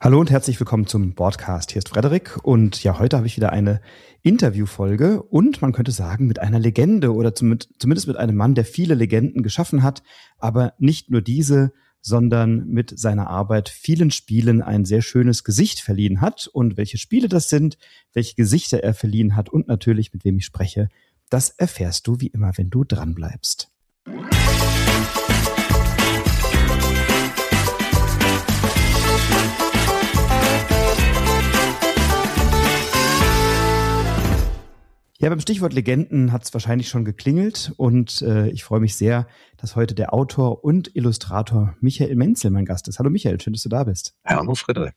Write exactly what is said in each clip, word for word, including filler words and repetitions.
Hallo und herzlich willkommen zum Podcast. Hier ist Frederik und ja, heute habe ich wieder eine Interviewfolge und man könnte sagen mit einer Legende oder zum, zumindest mit einem Mann, der viele Legenden geschaffen hat, aber nicht nur diese, sondern mit seiner Arbeit vielen Spielen ein sehr schönes Gesicht verliehen hat. Und welche Spiele das sind, welche Gesichter er verliehen hat und natürlich mit wem ich spreche, das erfährst du wie immer, wenn du dranbleibst. Ja, beim Stichwort Legenden hat es wahrscheinlich schon geklingelt und äh, ich freue mich sehr, dass heute der Autor und Illustrator Michael Menzel mein Gast ist. Hallo Michael, schön, dass du da bist. Hallo Frederik.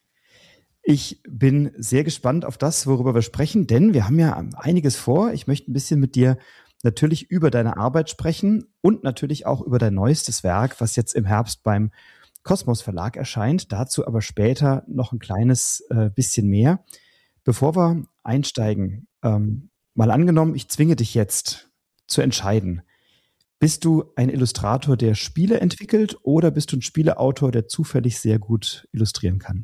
Ich bin sehr gespannt auf das, worüber wir sprechen, denn wir haben ja einiges vor. Ich möchte ein bisschen mit dir natürlich über deine Arbeit sprechen und natürlich auch über dein neuestes Werk, was jetzt im Herbst beim Kosmos Verlag erscheint. Dazu aber später noch ein kleines äh, bisschen mehr. Bevor wir einsteigen, ähm, mal angenommen, ich zwinge dich jetzt zu entscheiden. Bist du ein Illustrator, der Spiele entwickelt, oder bist du ein Spieleautor, der zufällig sehr gut illustrieren kann?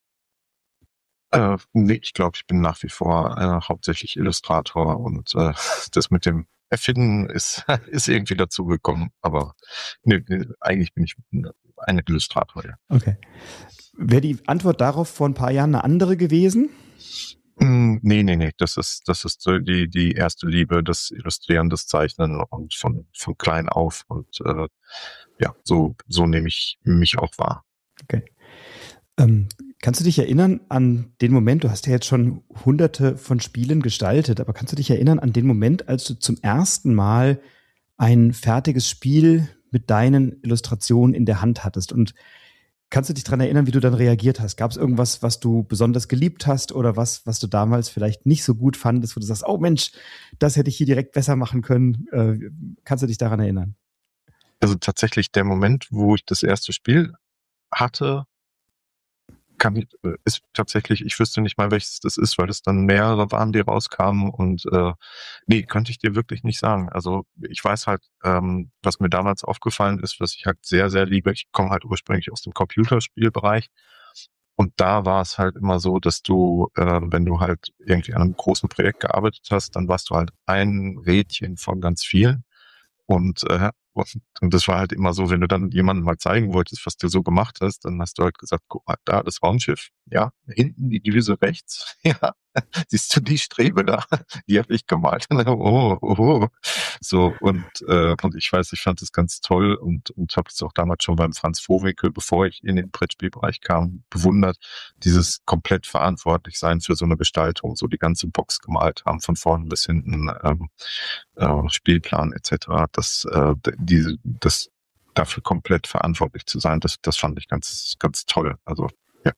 Äh, nee, ich glaube, ich bin nach wie vor äh, hauptsächlich Illustrator und äh, das mit dem Erfinden ist, ist irgendwie dazugekommen. Aber nee, nee, eigentlich bin ich ein Illustrator, ja. Okay. Wäre die Antwort darauf vor ein paar Jahren eine andere gewesen? Nee, nee, nee, das ist, das ist so die, die erste Liebe, das Illustrieren, das Zeichnen und von, von klein auf und, äh, ja, so, so nehme ich mich auch wahr. Okay. Ähm, kannst du dich erinnern an den Moment, du hast ja jetzt schon hunderte von Spielen gestaltet, aber kannst du dich erinnern an den Moment, als du zum ersten Mal ein fertiges Spiel mit deinen Illustrationen in der Hand hattest? Und kannst du dich daran erinnern, wie du dann reagiert hast? Gab es irgendwas, was du besonders geliebt hast oder was, was du damals vielleicht nicht so gut fandest, wo du sagst, oh Mensch, das hätte ich hier direkt besser machen können? Äh, kannst du dich daran erinnern? Also tatsächlich der Moment, wo ich das erste Spiel hatte, kann ich, ist tatsächlich, ich wüsste nicht mal, welches das ist, weil es dann mehrere waren, die rauskamen und äh, nee, könnte ich dir wirklich nicht sagen. Also ich weiß halt, ähm, was mir damals aufgefallen ist, was ich halt sehr, sehr liebe. Ich komme halt ursprünglich aus dem Computerspielbereich und da war es halt immer so, dass du, äh, wenn du halt irgendwie an einem großen Projekt gearbeitet hast, dann warst du halt ein Rädchen von ganz vielen. Und, äh, und, und das war halt immer so, wenn du dann jemandem mal zeigen wolltest, was du so gemacht hast, dann hast du halt gesagt, guck mal, da das Raumschiff, ja, hinten die Düse rechts, ja, siehst du die Strebe da, die habe ich gemalt. oh, oh, oh. So, und, äh, und ich weiß, ich fand das ganz toll und, und habe es auch damals schon beim Franz Vohwinkel, bevor ich in den Brettspielbereich kam, bewundert, dieses komplett verantwortlich sein für so eine Gestaltung, so die ganze Box gemalt haben, von vorn bis hinten, ähm, äh, Spielplan et cetera. Das, äh, diese, das dafür komplett verantwortlich zu sein, das, das fand ich ganz, ganz toll. Also, ja.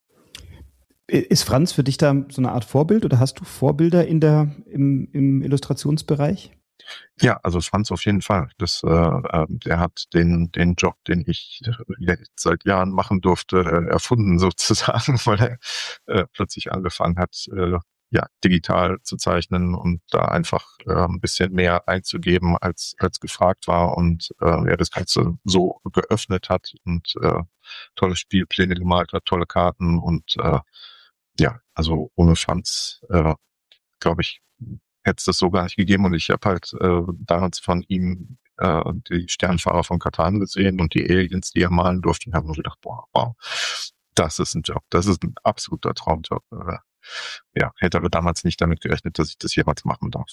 Ist Franz für dich da so eine Art Vorbild oder hast du Vorbilder in der, im, im Illustrationsbereich? Ja, also Franz auf jeden Fall. Das, äh, äh, der hat den, den Job, den ich jetzt seit Jahren machen durfte, äh, erfunden sozusagen, weil er äh, plötzlich angefangen hat, äh, ja, digital zu zeichnen und da einfach äh, ein bisschen mehr einzugeben, als als gefragt war und äh, er das Ganze so geöffnet hat und äh, tolle Spielpläne gemalt hat, tolle Karten und äh, ja, also ohne Franz, äh, glaube ich, hätte es das so gar nicht gegeben und ich habe halt äh, damals von ihm äh, die Sternfahrer von Catan gesehen und die Aliens, die er malen durfte und habe nur gedacht, boah, wow, das ist ein Job, das ist ein absoluter Traumjob. Äh, ja, hätte aber damals nicht damit gerechnet, dass ich das jemals machen darf.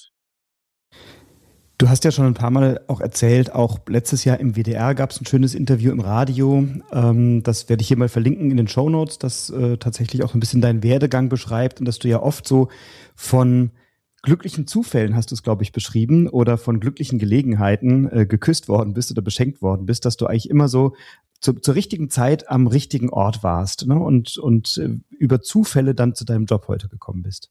Du hast ja schon ein paar Mal auch erzählt, auch letztes Jahr im W D R gab es ein schönes Interview im Radio. Ähm, das werde ich hier mal verlinken in den Shownotes, das äh, tatsächlich auch ein bisschen deinen Werdegang beschreibt und dass du ja oft so von glücklichen Zufällen, hast du es, glaube ich, beschrieben, oder von glücklichen Gelegenheiten äh, geküsst worden bist oder beschenkt worden bist, dass du eigentlich immer so zu, zur richtigen Zeit am richtigen Ort warst, ne? und, und äh, über Zufälle dann zu deinem Job heute gekommen bist.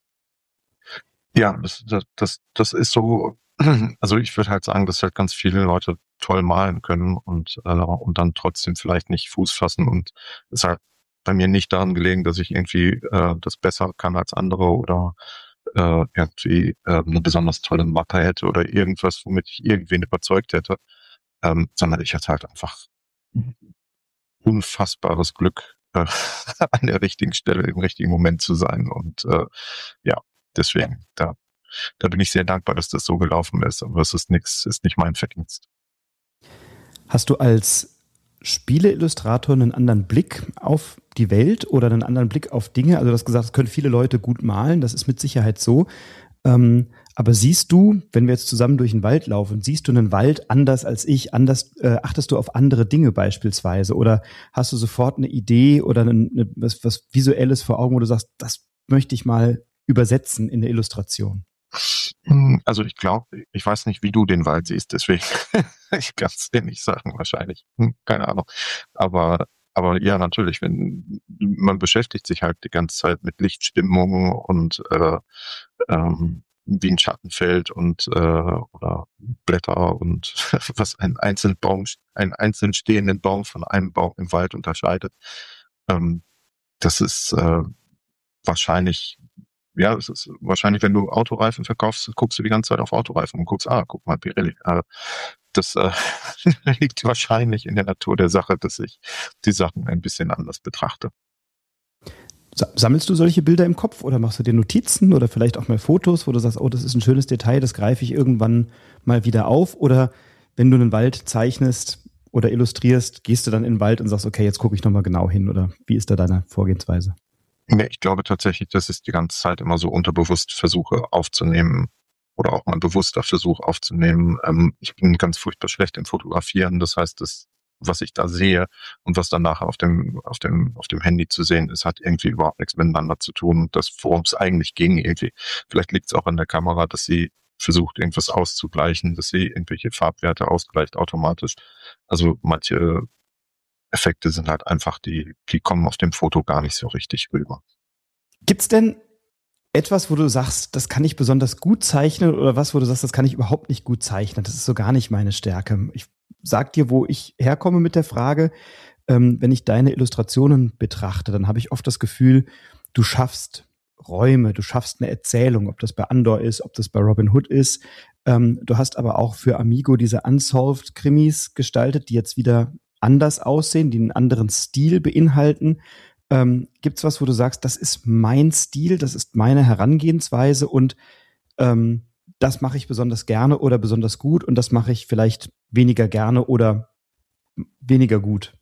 Ja, das, das, das, das ist so, also ich würde halt sagen, dass halt ganz viele Leute toll malen können und, äh, und dann trotzdem vielleicht nicht Fuß fassen und es ist halt bei mir nicht daran gelegen, dass ich irgendwie äh, das besser kann als andere oder äh, irgendwie äh, eine besonders tolle Mappe hätte oder irgendwas, womit ich irgendwen überzeugt hätte, ähm, sondern ich hatte halt einfach unfassbares Glück äh, an der richtigen Stelle im richtigen Moment zu sein. Und äh, ja, deswegen, da, da bin ich sehr dankbar, dass das so gelaufen ist. Aber es ist nichts, ist nicht mein Verdienst. Hast du als Spieleillustrator einen anderen Blick auf die Welt oder einen anderen Blick auf Dinge? Also du hast gesagt, es können viele Leute gut malen, das ist mit Sicherheit so. Ähm, aber siehst du, wenn wir jetzt zusammen durch den Wald laufen, siehst du einen Wald anders als ich? Anders äh, achtest du auf andere Dinge beispielsweise? Oder hast du sofort eine Idee oder eine, eine, was, was Visuelles vor Augen, wo du sagst, das möchte ich mal übersetzen in eine Illustration? Also ich glaube, ich weiß nicht, wie du den Wald siehst, deswegen ich kann es dir nicht sagen, wahrscheinlich. Hm, keine Ahnung. Aber aber ja, natürlich, wenn man beschäftigt sich halt die ganze Zeit mit Lichtstimmung und äh, ähm, wie ein Schatten fällt und äh, oder Blätter und was einen einzelnen Baum, einen einzeln stehenden Baum von einem Baum im Wald unterscheidet. Ähm, das ist äh, wahrscheinlich, ja, es ist wahrscheinlich, wenn du Autoreifen verkaufst, guckst du die ganze Zeit auf Autoreifen und guckst, ah, guck mal, Pirelli. Äh, das äh, liegt wahrscheinlich in der Natur der Sache, dass ich die Sachen ein bisschen anders betrachte. Sammelst du solche Bilder im Kopf oder machst du dir Notizen oder vielleicht auch mal Fotos, wo du sagst, oh, das ist ein schönes Detail, das greife ich irgendwann mal wieder auf? Oder wenn du einen Wald zeichnest oder illustrierst, gehst du dann in den Wald und sagst, okay, jetzt gucke ich nochmal genau hin? Oder wie ist da deine Vorgehensweise? Nee, ich glaube tatsächlich, dass ich die ganze Zeit immer so unterbewusst versuche aufzunehmen oder auch mal bewusster Versuch aufzunehmen. Ähm, ich bin ganz furchtbar schlecht im Fotografieren. Das heißt, das, was ich da sehe und was dann nachher auf dem, auf dem, auf dem Handy zu sehen ist, hat irgendwie überhaupt nichts miteinander zu tun. Das, worum es eigentlich ging, irgendwie. Vielleicht liegt es auch an der Kamera, dass sie versucht, irgendwas auszugleichen, dass sie irgendwelche Farbwerte ausgleicht automatisch. Also manche Effekte sind halt einfach, die, die kommen auf dem Foto gar nicht so richtig rüber. Gibt's denn etwas, wo du sagst, das kann ich besonders gut zeichnen oder was, wo du sagst, das kann ich überhaupt nicht gut zeichnen? Das ist so gar nicht meine Stärke. Ich sag dir, wo ich herkomme mit der Frage, ähm, wenn ich deine Illustrationen betrachte, dann habe ich oft das Gefühl, du schaffst Räume, du schaffst eine Erzählung, ob das bei Andor ist, ob das bei Robin Hood ist. Ähm, du hast aber auch für Amigo diese Unsolved-Krimis gestaltet, die jetzt wieder anders aussehen, die einen anderen Stil beinhalten. Ähm, gibt's was, wo du sagst, das ist mein Stil, das ist meine Herangehensweise und ähm, das mache ich besonders gerne oder besonders gut und das mache ich vielleicht weniger gerne oder weniger gut?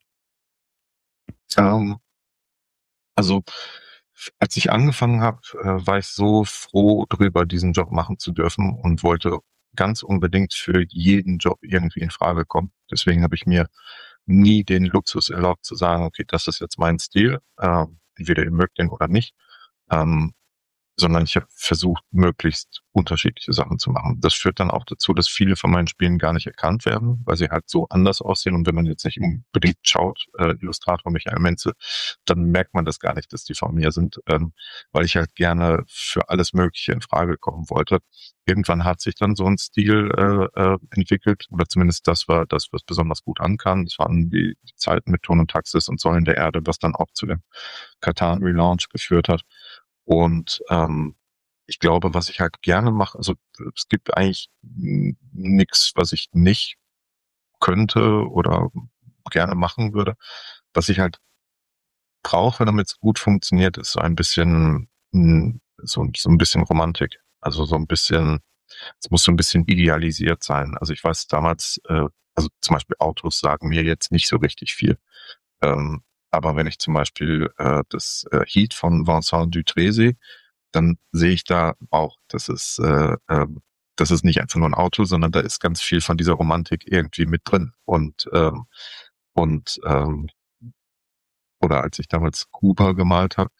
Ähm, also als ich angefangen habe, äh, war ich so froh drüber, diesen Job machen zu dürfen und wollte ganz unbedingt für jeden Job irgendwie in Frage kommen. Deswegen habe ich mir nie den Luxus erlaubt zu sagen, okay, das ist jetzt mein Stil, äh, entweder ihr mögt den oder nicht. Ähm, sondern ich habe versucht, möglichst unterschiedliche Sachen zu machen. Das führt dann auch dazu, dass viele von meinen Spielen gar nicht erkannt werden, weil sie halt so anders aussehen. Und wenn man jetzt nicht unbedingt schaut, äh, Illustrator Michael Menzel, dann merkt man das gar nicht, dass die von mir sind, ähm, weil ich halt gerne für alles Mögliche in Frage kommen wollte. Irgendwann hat sich dann so ein Stil äh, äh, entwickelt, oder zumindest das war das, was besonders gut ankam. Das waren die, die Zeiten mit Ton und Taxis und Säulen der Erde, was dann auch zu dem Catan Relaunch geführt hat. Und ähm, ich glaube, was ich halt gerne mache, also es gibt eigentlich nichts, was ich nicht könnte oder gerne machen würde. Was ich halt brauche, damit es gut funktioniert, ist so ein bisschen so, so ein bisschen Romantik. Also so ein bisschen, es muss so ein bisschen idealisiert sein. Also ich weiß damals, äh, also zum Beispiel Autos sagen mir jetzt nicht so richtig viel. Ähm, aber wenn ich zum Beispiel äh, das äh, Heat von Vincent Dutrait sehe, dann sehe ich da auch, dass es, äh, äh, das ist nicht einfach nur ein Auto, sondern da ist ganz viel von dieser Romantik irgendwie mit drin. Und ähm, und ähm, oder als ich damals Kuba gemalt habe,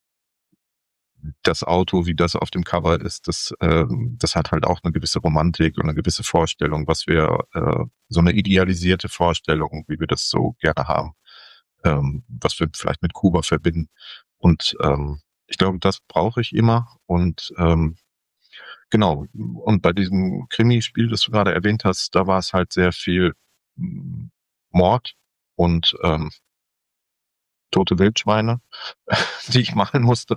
das Auto, wie das auf dem Cover ist, das, äh, das hat halt auch eine gewisse Romantik und eine gewisse Vorstellung, was wir, äh, so eine idealisierte Vorstellung, wie wir das so gerne haben, ähm, was wir vielleicht mit Kuba verbinden. Und ähm, ich glaube, das brauche ich immer. Und ähm, genau, und bei diesem Krimi-Spiel, das du gerade erwähnt hast, da war es halt sehr viel mm, Mord und ähm, tote Wildschweine, die ich malen musste.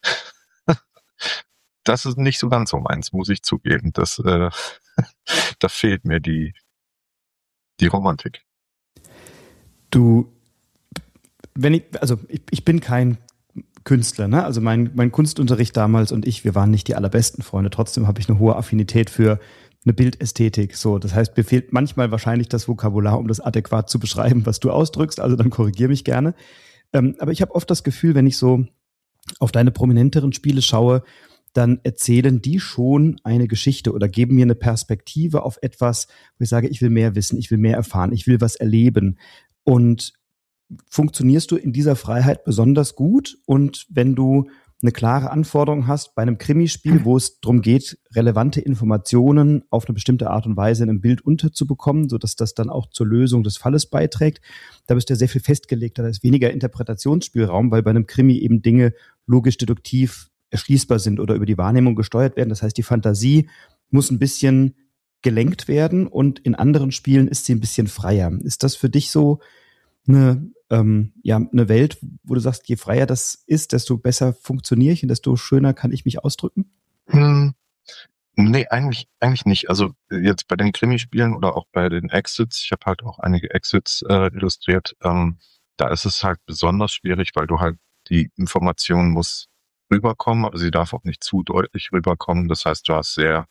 Das ist nicht so ganz so meins, muss ich zugeben. Das, äh, da fehlt mir die, die Romantik. Du wenn ich, also ich, ich bin kein Künstler, ne? Also mein, mein Kunstunterricht damals und ich, wir waren nicht die allerbesten Freunde. Trotzdem habe ich eine hohe Affinität für eine Bildästhetik. So, das heißt, mir fehlt manchmal wahrscheinlich das Vokabular, um das adäquat zu beschreiben, was du ausdrückst. Also dann korrigier mich gerne. Ähm, aber ich habe oft das Gefühl, wenn ich so auf deine prominenteren Spiele schaue, dann erzählen die schon eine Geschichte oder geben mir eine Perspektive auf etwas, wo ich sage, ich will mehr wissen, ich will mehr erfahren, ich will was erleben. Und funktionierst du in dieser Freiheit besonders gut? Und wenn du eine klare Anforderung hast bei einem Krimispiel, wo es darum geht, relevante Informationen auf eine bestimmte Art und Weise in einem Bild unterzubekommen, sodass das dann auch zur Lösung des Falles beiträgt, da bist du ja sehr viel festgelegter, da ist weniger Interpretationsspielraum, weil bei einem Krimi eben Dinge logisch deduktiv erschließbar sind oder über die Wahrnehmung gesteuert werden. Das heißt, die Fantasie muss ein bisschen gelenkt werden und in anderen Spielen ist sie ein bisschen freier. Ist das für dich so eine, ähm, ja, eine Welt, wo du sagst, je freier das ist, desto besser funktioniere ich und desto schöner kann ich mich ausdrücken? Hm, nee, eigentlich, eigentlich nicht. Also jetzt bei den Krimispielen oder auch bei den Exits, ich habe halt auch einige Exits äh, illustriert, ähm, da ist es halt besonders schwierig, weil du halt die Information muss rüberkommen, aber sie darf auch nicht zu deutlich rüberkommen. Das heißt, du hast sehr,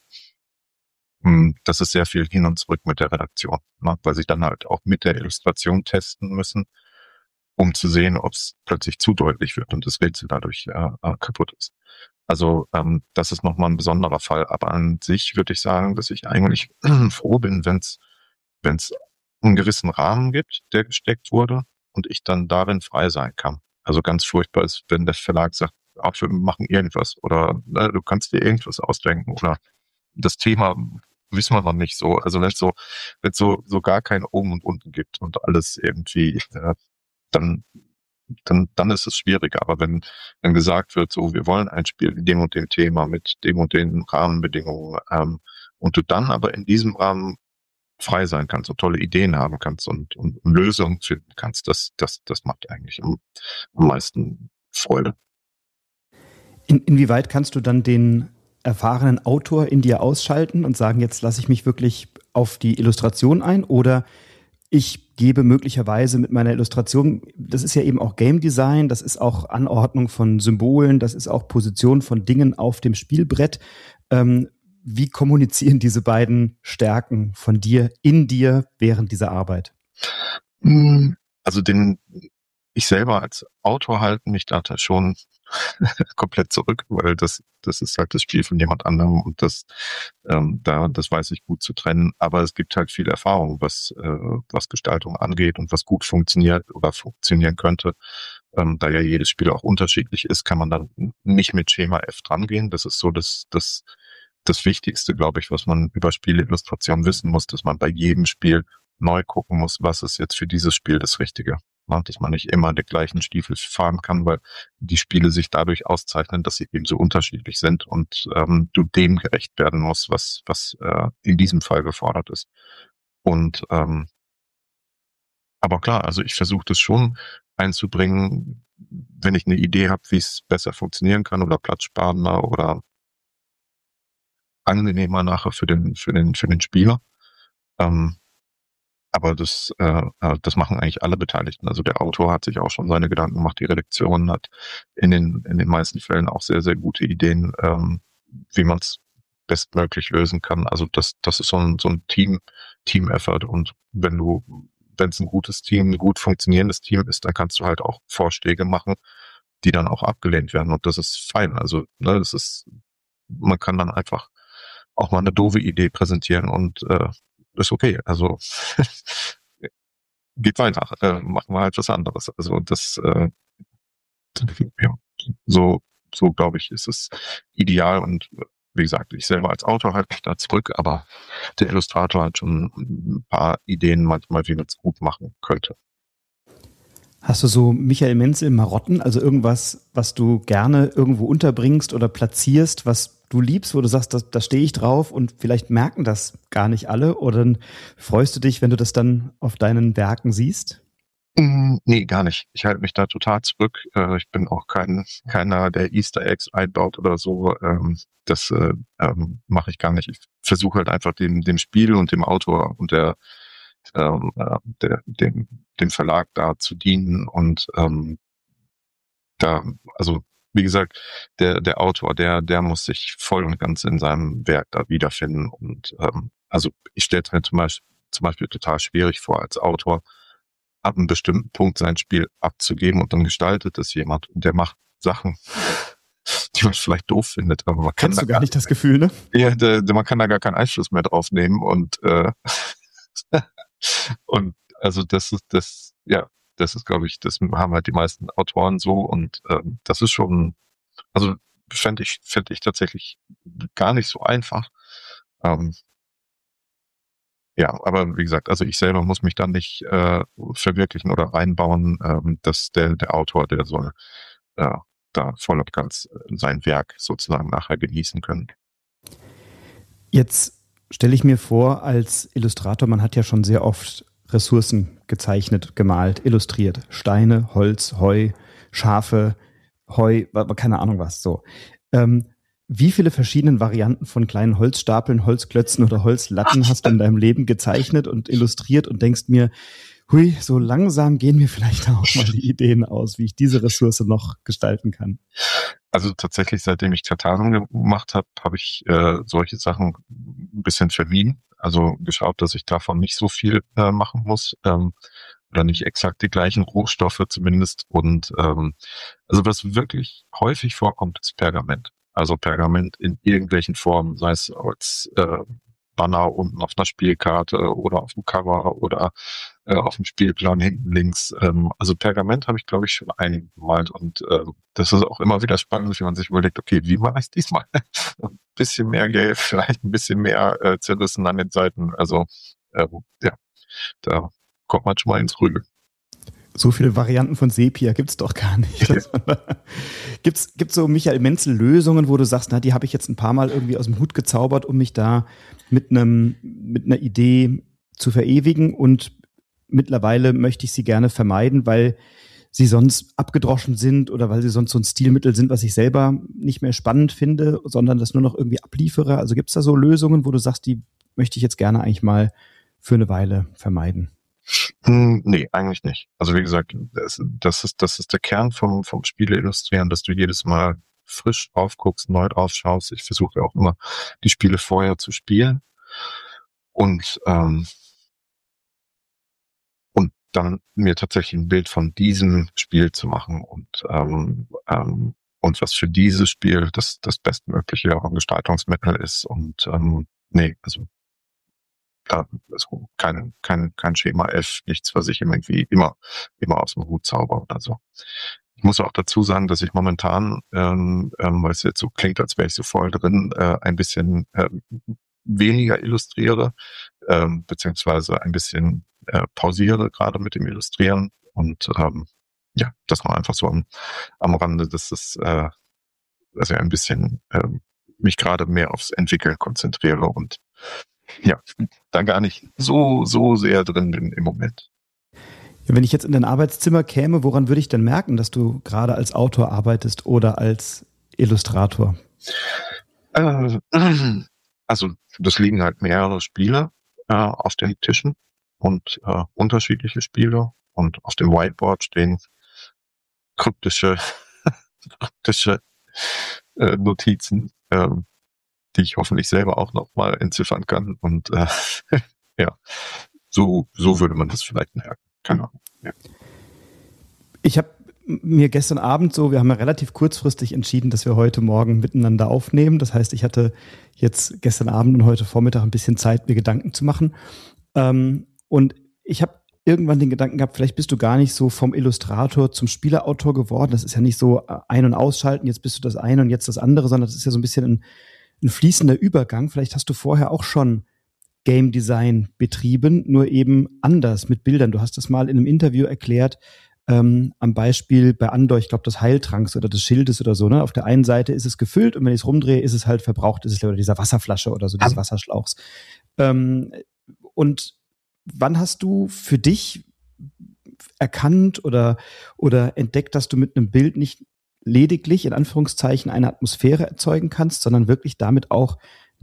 mh, das ist sehr viel hin und zurück mit der Redaktion, ne? Weil sie dann halt auch mit der Illustration testen müssen, um zu sehen, ob es plötzlich zu deutlich wird und das Rätsel dadurch äh, äh, kaputt ist. Also ähm, das ist nochmal ein besonderer Fall. Aber an sich würde ich sagen, dass ich eigentlich froh bin, wenn es wenn es einen gewissen Rahmen gibt, der gesteckt wurde und ich dann darin frei sein kann. Also ganz furchtbar ist, wenn der Verlag sagt, ach, wir machen irgendwas oder äh, du kannst dir irgendwas ausdenken oder das Thema wissen wir noch nicht so. Also wenn es so, wenn es so, so gar kein Oben und Unten gibt und alles irgendwie, äh, dann dann, dann ist es schwierig. Aber wenn dann gesagt wird, so, wir wollen ein Spiel mit dem und dem Thema, mit dem und den Rahmenbedingungen, ähm, und du dann aber in diesem Rahmen frei sein kannst und tolle Ideen haben kannst und, und Lösungen finden kannst, das, das, das macht eigentlich am, am meisten Freude. In, inwieweit kannst du dann den erfahrenen Autor in dir ausschalten und sagen, jetzt lasse ich mich wirklich auf die Illustration ein oder ich gebe möglicherweise mit meiner Illustration, das ist ja eben auch Game Design, das ist auch Anordnung von Symbolen, das ist auch Position von Dingen auf dem Spielbrett. Ähm, wie kommunizieren diese beiden Stärken von dir in dir während dieser Arbeit? Also den, ich selber als Autor halte mich da schon komplett zurück, weil das, das ist halt das Spiel von jemand anderem und das, ähm, da, das weiß ich gut zu trennen. Aber es gibt halt viel Erfahrung, was, äh, was Gestaltung angeht und was gut funktioniert oder funktionieren könnte. Ähm, da ja jedes Spiel auch unterschiedlich ist, kann man dann nicht mit Schema F dran gehen. Das ist so das, das, das Wichtigste, glaube ich, was man über Spielillustration wissen muss, dass man bei jedem Spiel neu gucken muss, was ist jetzt für dieses Spiel das Richtige. Dass man nicht immer den gleichen Stiefel fahren kann, weil die Spiele sich dadurch auszeichnen, dass sie eben so unterschiedlich sind und ähm, du dem gerecht werden musst, was was äh, in diesem Fall gefordert ist. Und ähm, aber klar, also ich versuche das schon einzubringen, wenn ich eine Idee habe, wie es besser funktionieren kann oder platzsparender oder angenehmer nachher für den für den für den Spieler. Ähm, Aber das, äh, das machen eigentlich alle Beteiligten. Also der Autor hat sich auch schon seine Gedanken gemacht, die Redaktion hat in den in den meisten Fällen auch sehr, sehr gute Ideen, ähm, wie man es bestmöglich lösen kann. Also das das ist so ein so ein Team Team-Effort. Und wenn du wenn es ein gutes Team, ein gut funktionierendes Team ist, dann kannst du halt auch Vorschläge machen, die dann auch abgelehnt werden. Und das ist fein. Also ne, das ist, man kann dann einfach auch mal eine doofe Idee präsentieren und äh, ist okay. Also geht weiter, äh, machen wir halt was anderes. Also das, äh, ja, so, so glaube ich, ist es ideal. Und wie gesagt, ich selber als Autor halte mich da zurück, aber der Illustrator hat schon ein paar Ideen manchmal, wie man es gut machen könnte. Hast du so Michael Menzel Marotten, also irgendwas, was du gerne irgendwo unterbringst oder platzierst, was du liebst, wo du sagst, da, da stehe ich drauf und vielleicht merken das gar nicht alle oder dann freust du dich, wenn du das dann auf deinen Werken siehst? Mm, nee, gar nicht. Ich halte mich da total zurück. Äh, ich bin auch kein keiner, der Easter Eggs einbaut oder so. Ähm, das äh, ähm, mache ich gar nicht. Ich versuche halt einfach dem dem Spiel und dem Autor und der ähm, äh, der, dem, dem Verlag da zu dienen und ähm, da, also wie gesagt, der, der Autor, der, der muss sich voll und ganz in seinem Werk da wiederfinden. Und ähm, also ich stelle es mir zum Beispiel, zum Beispiel total schwierig vor, als Autor ab einem bestimmten Punkt sein Spiel abzugeben und dann gestaltet es jemand und der macht Sachen, die man vielleicht doof findet, aber man kann Kennst da du gar nicht das Gefühl, ne? ja, der, der, man kann da gar keinen Einfluss mehr drauf nehmen und äh, und also das ist das, ja, das ist, glaube ich, das haben halt die meisten Autoren so und ähm, das ist schon, also fände ich, fände ich tatsächlich gar nicht so einfach. Ähm, ja, aber wie gesagt, also ich selber muss mich dann nicht äh, verwirklichen oder reinbauen, ähm, dass der, der Autor, der soll äh, da voll und ganz sein Werk sozusagen nachher genießen können. Jetzt stelle ich mir vor, als Illustrator, man hat ja schon sehr oft Ressourcen gezeichnet, gemalt, illustriert. Steine, Holz, Heu, Schafe, Heu, keine Ahnung was, so. Ähm, wie viele verschiedene Varianten von kleinen Holzstapeln, Holzklötzen oder Holzlatten hast du in deinem Leben gezeichnet und illustriert und denkst mir, hui, so langsam gehen mir vielleicht auch mal die Ideen aus, wie ich diese Ressource noch gestalten kann. Also tatsächlich, seitdem ich Tataren gemacht habe, habe ich äh, solche Sachen ein bisschen vermieden. Also geschaut, dass ich davon nicht so viel äh, machen muss ähm, oder nicht exakt die gleichen Rohstoffe zumindest. Und ähm, also was wirklich häufig vorkommt, ist Pergament. Also Pergament in irgendwelchen Formen, sei es als äh, Banner unten auf einer Spielkarte oder auf dem Cover oder äh, auf dem Spielplan hinten links. Ähm, also Pergament habe ich, glaube ich, schon einige gemalt und äh, das ist auch immer wieder spannend, wie man sich überlegt, okay, wie mache ich diesmal? Ein bisschen mehr Gelb, vielleicht ein bisschen mehr äh, zerrissen an den Seiten. Also äh, ja, da kommt man schon mal ins Grübeln. So viele Varianten von Sepia gibt's doch gar nicht. Gibt's gibt's so Michael Menzel Lösungen, wo du sagst, na, die habe ich jetzt ein paar Mal irgendwie aus dem Hut gezaubert, um mich da mit einem mit einer Idee zu verewigen und mittlerweile möchte ich sie gerne vermeiden, weil sie sonst abgedroschen sind oder weil sie sonst so ein Stilmittel sind, was ich selber nicht mehr spannend finde, sondern das nur noch irgendwie abliefere. Also gibt's da so Lösungen, wo du sagst, die möchte ich jetzt gerne eigentlich mal für eine Weile vermeiden? Hm, nee, eigentlich nicht. Also wie gesagt, das, das ist das ist der Kern vom vom Spiele illustrieren, dass du jedes Mal frisch drauf guckst, neu drauf schaust. Ich versuche ja auch immer, die Spiele vorher zu spielen und ähm, und dann mir tatsächlich ein Bild von diesem Spiel zu machen und ähm, ähm, und was für dieses Spiel das das bestmögliche Gestaltungsmittel ist und ähm, nee, also da also kein kein kein Schema F, nichts, was ich irgendwie immer immer aus dem Hut zauber oder so. Ich muss auch dazu sagen, dass ich momentan, ähm, ähm, weil es jetzt so klingt, als wäre ich so voll drin, äh, ein bisschen äh, weniger illustriere, ähm, beziehungsweise ein bisschen äh, pausiere gerade mit dem Illustrieren und ähm, ja, das mal einfach so am, am Rande, dass es äh, dass ich ein bisschen ähm, mich gerade mehr aufs Entwickeln konzentriere und ja, da gar nicht so, so sehr drin bin im Moment. Ja, wenn ich jetzt in dein Arbeitszimmer käme, woran würde ich denn merken, dass du gerade als Autor arbeitest oder als Illustrator? Äh, also, das liegen halt mehrere Spiele äh, auf den Tischen und äh, unterschiedliche Spiele und auf dem Whiteboard stehen kryptische, kryptische äh, Notizen, äh, die ich hoffentlich selber auch noch mal entziffern kann und äh, ja, so, so würde man das vielleicht merken. Keine Ahnung. Ja. Ich habe mir gestern Abend so, wir haben ja relativ kurzfristig entschieden, dass wir heute Morgen miteinander aufnehmen. Das heißt, ich hatte jetzt gestern Abend und heute Vormittag ein bisschen Zeit, mir Gedanken zu machen. Ähm, und ich habe irgendwann den Gedanken gehabt, vielleicht bist du gar nicht so vom Illustrator zum Spielerautor geworden. Das ist ja nicht so ein- und ausschalten, jetzt bist du das eine und jetzt das andere, sondern das ist ja so ein bisschen ein, ein fließender Übergang. Vielleicht hast du vorher auch schon Game Design betrieben, nur eben anders mit Bildern. Du hast das mal in einem Interview erklärt, ähm, am Beispiel bei Andor, ich glaube, des Heiltranks oder des Schildes oder so. Ne? Auf der einen Seite ist es gefüllt und wenn ich es rumdrehe, ist es halt verbraucht, ist es oder dieser Wasserflasche oder so, dieses Wasserschlauchs. Ähm, und wann hast du für dich erkannt oder, oder entdeckt, dass du mit einem Bild nicht lediglich in Anführungszeichen eine Atmosphäre erzeugen kannst, sondern wirklich damit auch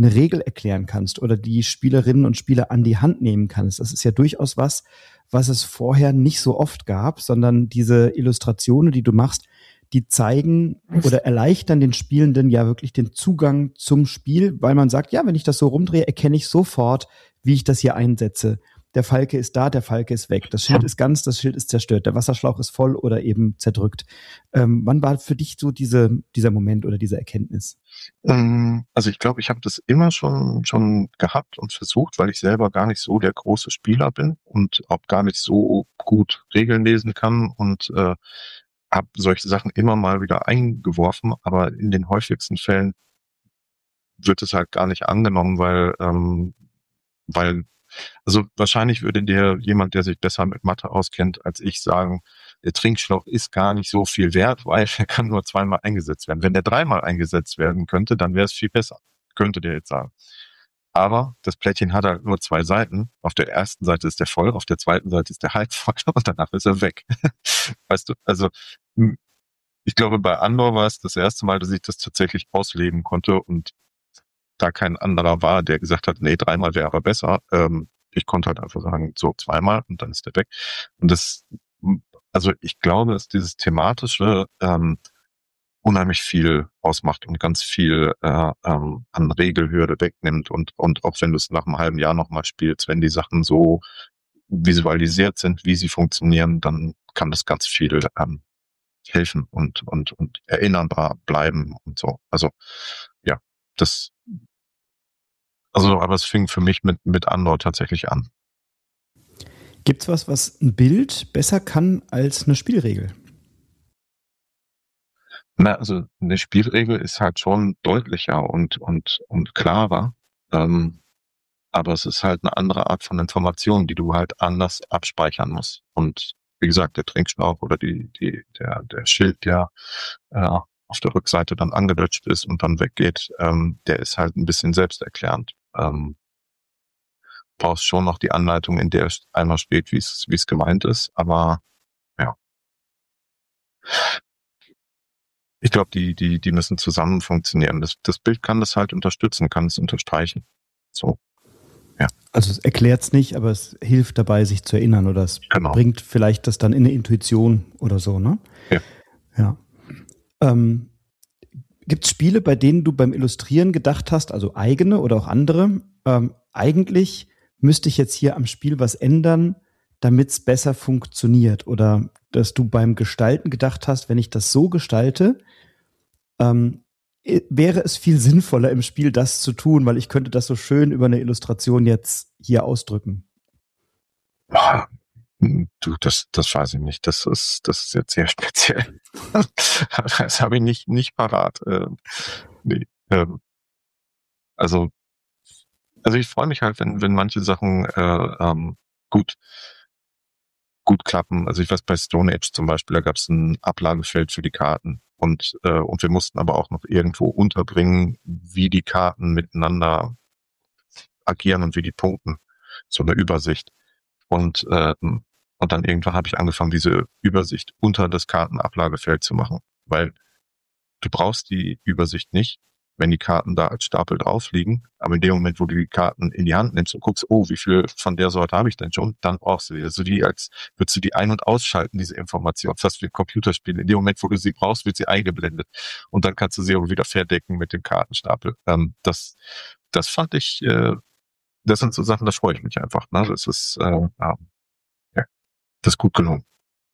eine Regel erklären kannst oder die Spielerinnen und Spieler an die Hand nehmen kannst. Das ist ja durchaus was, was es vorher nicht so oft gab, sondern diese Illustrationen, die du machst, die zeigen oder erleichtern den Spielenden ja wirklich den Zugang zum Spiel, weil man sagt, ja, wenn ich das so rumdrehe, erkenne ich sofort, wie ich das hier einsetze. Der Falke ist da, der Falke ist weg. Das Schild ist ganz, das Schild ist zerstört. Der Wasserschlauch ist voll oder eben zerdrückt. Ähm, wann war für dich so diese, dieser Moment oder diese Erkenntnis? Also ich glaube, ich habe das immer schon schon gehabt und versucht, weil ich selber gar nicht so der große Spieler bin und auch gar nicht so gut Regeln lesen kann und äh, habe solche Sachen immer mal wieder eingeworfen, aber in den häufigsten Fällen wird es halt gar nicht angenommen, weil ähm, weil also wahrscheinlich würde dir jemand, der sich besser mit Mathe auskennt als ich, sagen, der Trinkschlauch ist gar nicht so viel wert, weil er kann nur zweimal eingesetzt werden. Wenn der dreimal eingesetzt werden könnte, dann wäre es viel besser, könnte der jetzt sagen. Aber das Plättchen hat halt nur zwei Seiten. Auf der ersten Seite ist der voll, auf der zweiten Seite ist der halb voll und danach ist er weg. Weißt du, also ich glaube, bei Andor war es das erste Mal, dass ich das tatsächlich ausleben konnte und da kein anderer war, der gesagt hat, nee, dreimal wäre aber besser. Ähm, ich konnte halt einfach sagen, so zweimal und dann ist der weg. Und das, also ich glaube, dass dieses Thematische ähm, unheimlich viel ausmacht und ganz viel äh, ähm, an Regelhürde wegnimmt und und auch wenn du es nach einem halben Jahr nochmal spielst, wenn die Sachen so visualisiert sind, wie sie funktionieren, dann kann das ganz viel ähm, helfen und und und erinnerbar bleiben und so. Also ja, das Also, aber es fing für mich mit, mit Andor tatsächlich an. Gibt's was, was ein Bild besser kann als eine Spielregel? Na, also eine Spielregel ist halt schon deutlicher und und und klarer, ähm, aber es ist halt eine andere Art von Information, die du halt anders abspeichern musst. Und wie gesagt, der Trinkschlauch oder die die der der Schild, der äh, auf der Rückseite dann angedutscht ist und dann weggeht, ähm, der ist halt ein bisschen selbsterklärend. Ähm, brauchst schon noch die Anleitung, in der es einmal steht, wie es wie es gemeint ist, aber ja. Ich glaube, die die die müssen zusammen funktionieren. Das das Bild kann das halt unterstützen, kann es unterstreichen. So, ja. Also es erklärt's nicht, aber es hilft dabei, sich zu erinnern oder es Genau. bringt vielleicht das dann in eine Intuition oder so, ne? Ja. Ja. Ähm, gibt's Spiele, bei denen du beim Illustrieren gedacht hast, also eigene oder auch andere, ähm, eigentlich müsste ich jetzt hier am Spiel was ändern, damit's besser funktioniert? Oder dass du beim Gestalten gedacht hast, wenn ich das so gestalte, ähm, i- wäre es viel sinnvoller im Spiel das zu tun, weil ich könnte das so schön über eine Illustration jetzt hier ausdrücken. Ah, hm, Du, das das weiß ich nicht. Das ist das ist jetzt sehr speziell. Das habe ich nicht nicht parat. Ähm, ne, ähm, also also ich freue mich halt, wenn wenn manche Sachen äh, ähm, gut gut klappen. Also ich weiß, bei Stone Age zum Beispiel, da gab es ein Ablagefeld für die Karten. Und, äh, und wir mussten aber auch noch irgendwo unterbringen, wie die Karten miteinander agieren und wie die punkten. So eine Übersicht. Und, äh, und dann irgendwann habe ich angefangen, diese Übersicht unter das Kartenablagefeld zu machen. Weil du brauchst die Übersicht nicht, wenn die Karten da als Stapel drauf liegen. Aber in dem Moment, wo du die Karten in die Hand nimmst und guckst, oh, wie viel von der Sorte habe ich denn schon, dann brauchst du die. Also die, als würdest du die ein- und ausschalten, diese Information, fast wie ein Computerspiel. In dem Moment, wo du sie brauchst, wird sie eingeblendet. Und dann kannst du sie auch wieder verdecken mit dem Kartenstapel. Ähm, das, das fand ich, äh, das sind so Sachen, da freue ich mich einfach. Ne? Das ist, äh, ja, das ist gut gelungen.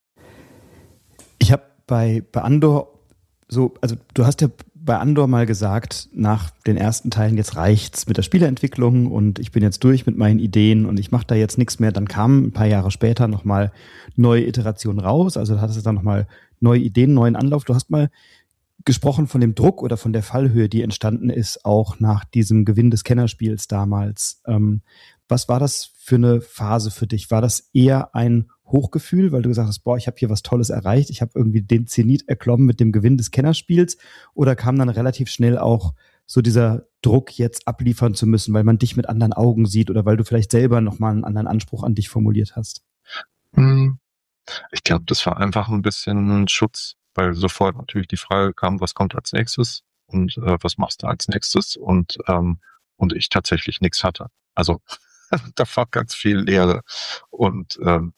Ich habe bei, bei Andor so, also du hast ja bei Andor mal gesagt, nach den ersten Teilen, jetzt reicht's mit der Spieleentwicklung und ich bin jetzt durch mit meinen Ideen und ich mache da jetzt nichts mehr. Dann kamen ein paar Jahre später nochmal neue Iterationen raus, also da hattest du dann nochmal neue Ideen, neuen Anlauf. Du hast mal gesprochen von dem Druck oder von der Fallhöhe, die entstanden ist, auch nach diesem Gewinn des Kennerspiels damals. Ähm, was war das für eine Phase für dich? War das eher ein Hochgefühl, weil du gesagt hast, boah, ich habe hier was Tolles erreicht, ich habe irgendwie den Zenit erklommen mit dem Gewinn des Kennerspiels, oder kam dann relativ schnell auch so dieser Druck, jetzt abliefern zu müssen, weil man dich mit anderen Augen sieht oder weil du vielleicht selber nochmal einen anderen Anspruch an dich formuliert hast? Ich glaube, das war einfach ein bisschen Schutz, weil sofort natürlich die Frage kam, was kommt als nächstes und äh, was machst du als nächstes? Und ähm, und ich tatsächlich nichts hatte. Also da war ganz viel Leere und ähm,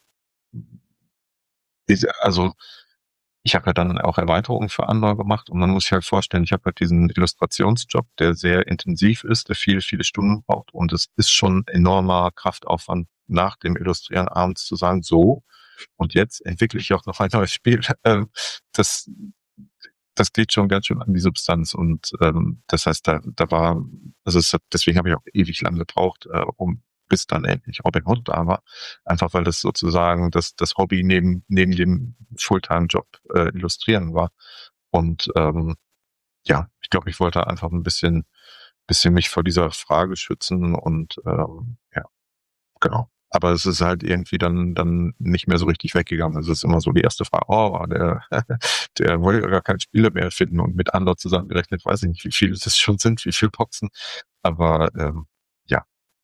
diese, also ich habe ja dann auch Erweiterungen für andere gemacht und man muss sich halt vorstellen, ich habe halt diesen Illustrationsjob, der sehr intensiv ist, der viele, viele Stunden braucht und es ist schon enormer Kraftaufwand nach dem Illustrieren abends zu sagen, so, und jetzt entwickle ich auch noch ein neues Spiel. Ähm, das, das geht schon ganz schön an die Substanz und ähm, das heißt, da, da war, also es hat, deswegen habe ich auch ewig lang gebraucht, äh, um bis dann endlich Robin Hood da war. Einfach weil das sozusagen das, das Hobby neben, neben dem Fulltime-Job äh, illustrieren war. Und ähm, ja, ich glaube, ich wollte einfach ein bisschen, bisschen mich vor dieser Frage schützen und ähm, ja, genau. Aber es ist halt irgendwie dann, dann nicht mehr so richtig weggegangen. Also es ist immer so die erste Frage, oh, der, der wollte gar keine Spiele mehr finden und mit Andor zusammengerechnet, weiß ich nicht, wie viele das schon sind, wie viel Boxen. Aber ähm, ja,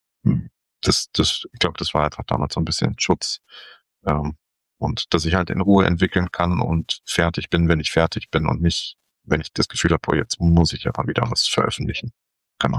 das, das, ich glaube, das war einfach damals so ein bisschen Schutz. Ähm, und dass ich halt in Ruhe entwickeln kann und fertig bin, wenn ich fertig bin und nicht, wenn ich das Gefühl habe, boah, jetzt muss ich einfach wieder was veröffentlichen. Genau.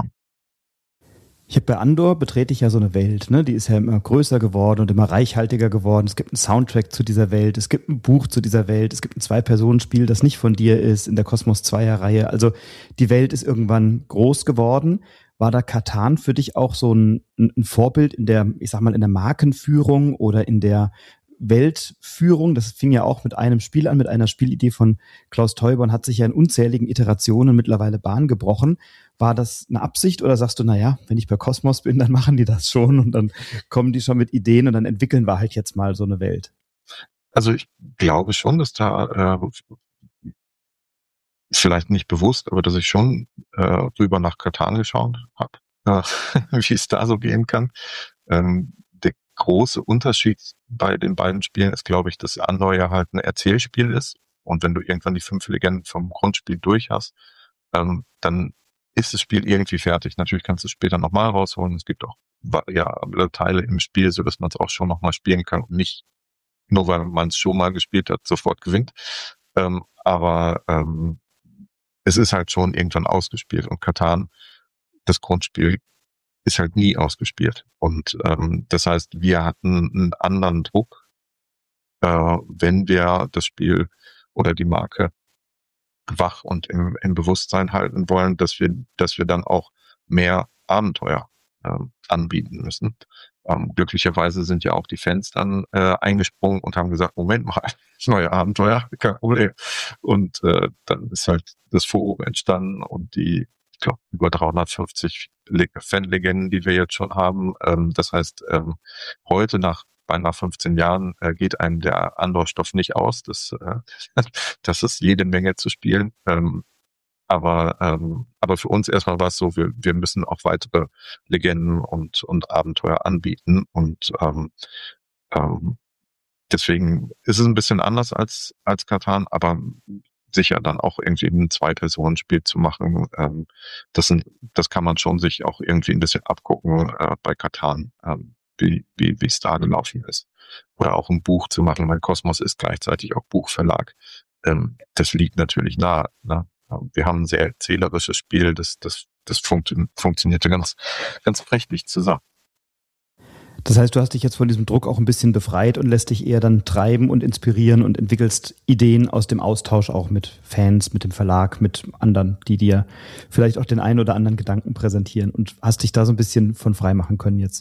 Ich habe bei Andor betrete ich ja so eine Welt, ne? Die ist ja immer größer geworden und immer reichhaltiger geworden. Es gibt einen Soundtrack zu dieser Welt, es gibt ein Buch zu dieser Welt, es gibt ein Zwei-Personen-Spiel, das nicht von dir ist, in der Kosmos Zweier-Reihe. Also die Welt ist irgendwann groß geworden. War da Catan für dich auch so ein, ein Vorbild in der, ich sag mal, in der Markenführung oder in der Weltführung? Das fing ja auch mit einem Spiel an, mit einer Spielidee von Klaus Teuber und hat sich ja in unzähligen Iterationen mittlerweile Bahn gebrochen. War das eine Absicht oder sagst du, naja, wenn ich bei Kosmos bin, dann machen die das schon und dann kommen die schon mit Ideen und dann entwickeln wir halt jetzt mal so eine Welt? Also ich glaube schon, dass da äh, vielleicht nicht bewusst, aber dass ich schon äh, rüber nach Catan geschaut habe, äh, wie es da so gehen kann. Ähm, der große Unterschied bei den beiden Spielen ist, glaube ich, dass Andor ja halt ein Erzählspiel ist und wenn du irgendwann die fünf Legenden vom Grundspiel durch hast, ähm, dann ist das Spiel irgendwie fertig. Natürlich kannst du es später nochmal rausholen. Es gibt auch ja Teile im Spiel, so dass man es auch schon nochmal spielen kann und nicht nur weil man es schon mal gespielt hat, sofort gewinnt. Ähm, aber ähm, es ist halt schon irgendwann ausgespielt und Catan, das Grundspiel, ist halt nie ausgespielt. Und ähm, das heißt, wir hatten einen anderen Druck, äh, wenn wir das Spiel oder die Marke wach und im, im Bewusstsein halten wollen, dass wir, dass wir dann auch mehr Abenteuer ähm, anbieten müssen. Ähm, glücklicherweise sind ja auch die Fans dann äh, eingesprungen und haben gesagt, Moment mal, neue Abenteuer, kein Problem. Und äh, dann ist halt das Forum entstanden und die, ich glaube, über dreihundertfünfzig Fanlegenden, die wir jetzt schon haben. Ähm, das heißt, ähm, heute nach beinahe fünfzehn Jahren äh, geht einem der Andor-Stoff nicht aus. Das, äh, das ist jede Menge zu spielen. Ähm, aber ähm, aber für uns erstmal war es so, wir wir müssen auch weitere Legenden und und Abenteuer anbieten und ähm, ähm, deswegen ist es ein bisschen anders als als Catan, aber sicher dann auch irgendwie ein Zwei-Personen-Spiel zu machen, ähm, das sind, das kann man schon sich auch irgendwie ein bisschen abgucken äh, bei Catan, ähm, wie wie wie es da gelaufen ist. Oder auch ein Buch zu machen, weil Kosmos ist gleichzeitig auch Buchverlag. Ähm, das liegt natürlich nahe. Ne? Wir haben ein sehr erzählerisches Spiel, das das das funkt, funktionierte ganz ganz prächtig zusammen. Das heißt, du hast dich jetzt von diesem Druck auch ein bisschen befreit und lässt dich eher dann treiben und inspirieren und entwickelst Ideen aus dem Austausch auch mit Fans, mit dem Verlag, mit anderen, die dir vielleicht auch den einen oder anderen Gedanken präsentieren und hast dich da so ein bisschen von frei machen können jetzt.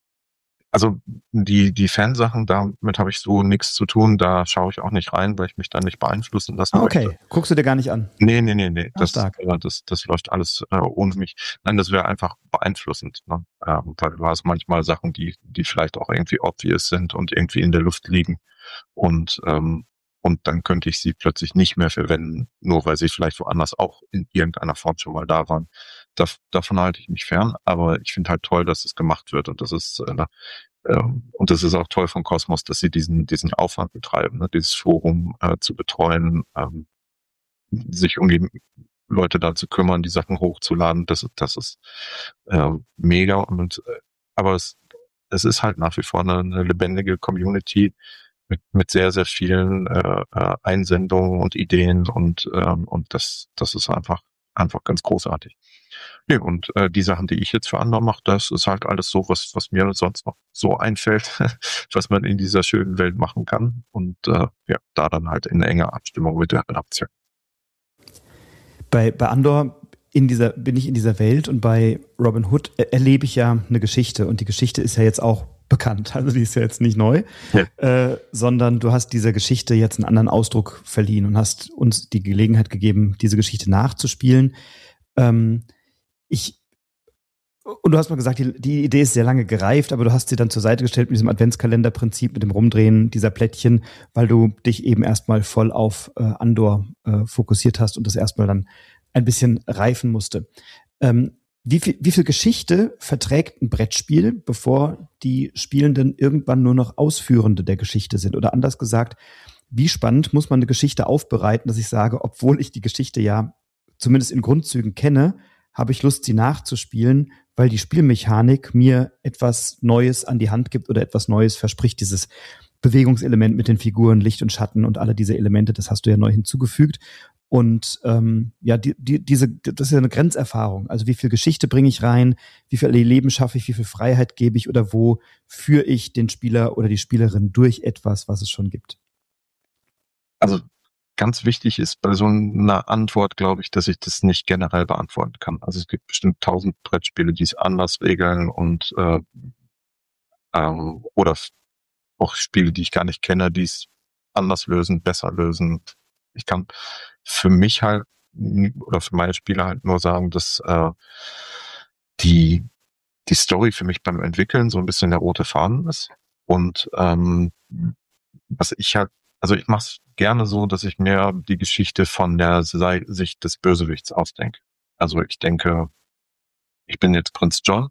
Also die die Fansachen, damit habe ich so nichts zu tun, da schaue ich auch nicht rein, weil ich mich da nicht beeinflussen lassen ah, okay. möchte. Guckst du dir gar nicht an? Nee, nee, nee, nee. Ah, Das, stark. äh, das, das läuft alles äh, ohne mich. Nein, das wäre einfach beeinflussend. Ne? Ähm, weil du hast manchmal Sachen, die, die vielleicht auch irgendwie obvious sind und irgendwie in der Luft liegen. Und, ähm, und dann könnte ich sie plötzlich nicht mehr verwenden, nur weil sie vielleicht woanders auch in irgendeiner Form schon mal da waren. Da, davon halte ich mich fern, aber ich finde halt toll, dass es gemacht wird und das ist äh, ähm, und das ist auch toll von Kosmos, dass sie diesen diesen Aufwand betreiben, ne? Dieses Forum äh, zu betreuen, ähm, sich um die Leute da zu kümmern, die Sachen hochzuladen, das, das ist äh, mega. Und äh, aber es, es ist halt nach wie vor eine, eine lebendige Community mit, mit sehr, sehr vielen äh, äh, Einsendungen und Ideen und ähm, und das das ist einfach einfach ganz großartig. Ja, und äh, die Sachen, die ich jetzt für andere mache, das ist halt alles so, was, was mir sonst noch so einfällt, was man in dieser schönen Welt machen kann. Und äh, ja, da dann halt in enger Abstimmung mit der Redaktion. Bei, bei Andor in dieser, bin ich in dieser Welt und bei Robin Hood er, erlebe ich ja eine Geschichte. Und die Geschichte ist ja jetzt auch bekannt. Also die ist ja jetzt nicht neu, ja. äh, sondern du hast dieser Geschichte jetzt einen anderen Ausdruck verliehen und hast uns die Gelegenheit gegeben, diese Geschichte nachzuspielen. Ähm, ich Und du hast mal gesagt, die, die Idee ist sehr lange gereift, aber du hast sie dann zur Seite gestellt mit diesem Adventskalenderprinzip, mit dem Rumdrehen dieser Plättchen, weil du dich eben erstmal voll auf äh, Andor äh, fokussiert hast und das erstmal dann ein bisschen reifen musste. Ähm, wie viel, wie viel Geschichte verträgt ein Brettspiel, bevor die Spielenden irgendwann nur noch Ausführende der Geschichte sind? Oder anders gesagt, wie spannend muss man eine Geschichte aufbereiten, dass ich sage, obwohl ich die Geschichte ja zumindest in Grundzügen kenne, habe ich Lust, sie nachzuspielen, weil die Spielmechanik mir etwas Neues an die Hand gibt oder etwas Neues verspricht. Dieses Bewegungselement mit den Figuren, Licht und Schatten und alle diese Elemente, das hast du ja neu hinzugefügt. Und ähm, ja, die, die, diese, das ist ja eine Grenzerfahrung. Also wie viel Geschichte bringe ich rein, wie viel Leben schaffe ich, wie viel Freiheit gebe ich oder wo führe ich den Spieler oder die Spielerin durch etwas, was es schon gibt? Also ganz wichtig ist bei so einer Antwort, glaube ich, dass ich das nicht generell beantworten kann. Also es gibt bestimmt tausend Brettspiele, die es anders regeln und äh, ähm, oder auch Spiele, die ich gar nicht kenne, die es anders lösen, besser lösen. Ich kann für mich halt oder für meine Spieler halt nur sagen, dass äh, die die Story für mich beim Entwickeln so ein bisschen der rote Faden ist und ähm, was ich halt Also ich mache es gerne so, dass ich mir die Geschichte von der Sicht des Bösewichts ausdenke. Also ich denke, ich bin jetzt Prinz John.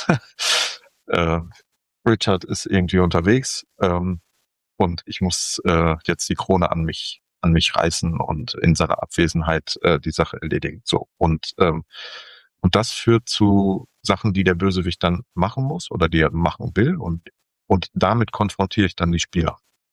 äh, Richard ist irgendwie unterwegs ähm, und ich muss äh, jetzt die Krone an mich an mich reißen und in seiner Abwesenheit äh, die Sache erledigen. So und ähm, und das führt zu Sachen, die der Bösewicht dann machen muss oder die er machen will und und damit konfrontiere ich dann die Spieler.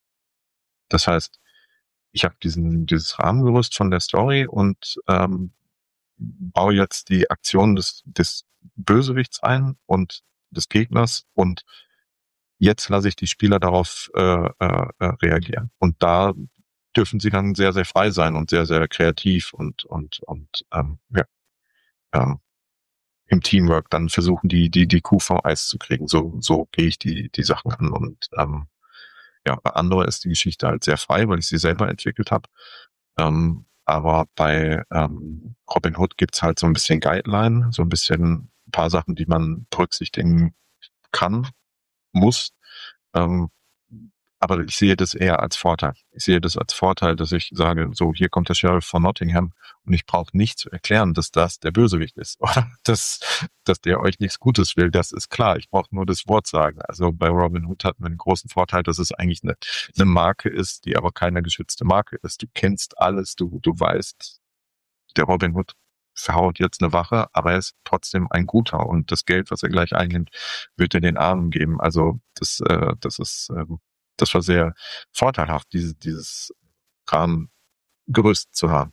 Das heißt, ich habe diesen dieses Rahmengerüst von der Story und ähm, baue jetzt die Aktion des des Bösewichts ein und des Gegners und jetzt lasse ich die Spieler darauf äh, äh, reagieren. Und da dürfen sie dann sehr, sehr frei sein und sehr, sehr kreativ und und und ähm, ja, ähm, im Teamwork dann versuchen, die die die Kuh vom Eis zu kriegen. So so gehe ich die die Sachen an und ähm, ja, bei Andor ist die Geschichte halt sehr frei, weil ich sie selber entwickelt habe. Ähm, aber bei ähm, Robin Hood gibt's halt so ein bisschen Guideline, so ein bisschen ein paar Sachen, die man berücksichtigen kann, muss. Ähm, aber ich sehe das eher als Vorteil. Ich sehe das als Vorteil, dass ich sage, so, hier kommt der Sheriff von Nottingham und ich brauche nicht zu erklären, dass das der Bösewicht ist oder dass, dass der euch nichts Gutes will. Das ist klar. Ich brauche nur das Wort sagen. Also bei Robin Hood hatten wir den großen Vorteil, dass es eigentlich eine, eine Marke ist, die aber keine geschützte Marke ist. Du kennst alles, du, du weißt, der Robin Hood verhaut jetzt eine Wache, aber er ist trotzdem ein Guter und das Geld, was er gleich einnimmt, wird er den Armen geben. Also das, äh, das ist, ähm, das war sehr vorteilhaft, diese, dieses Rahmengerüst zu haben.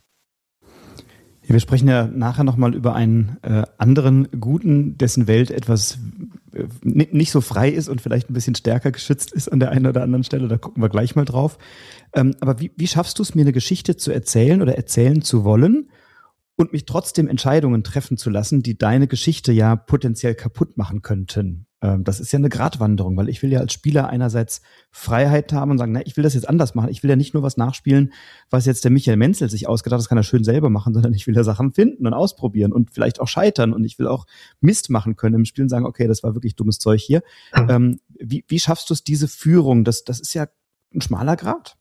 Ja, wir sprechen ja nachher nochmal über einen äh, anderen Guten, dessen Welt etwas äh, nicht so frei ist und vielleicht ein bisschen stärker geschützt ist an der einen oder anderen Stelle. Da gucken wir gleich mal drauf. Ähm, aber wie, wie schaffst du es, mir eine Geschichte zu erzählen oder erzählen zu wollen und mich trotzdem Entscheidungen treffen zu lassen, die deine Geschichte ja potenziell kaputt machen könnten? Ähm, das ist ja eine Gratwanderung, weil ich will ja als Spieler einerseits Freiheit haben und sagen, na, ich will das jetzt anders machen. Ich will ja nicht nur was nachspielen, was jetzt der Michael Menzel sich ausgedacht hat, das kann er schön selber machen, sondern ich will ja Sachen finden und ausprobieren und vielleicht auch scheitern und ich will auch Mist machen können im Spiel und sagen, okay, das war wirklich dummes Zeug hier. Mhm. Ähm, wie, wie schaffst du es, diese Führung? Das, das ist ja ein schmaler Grat.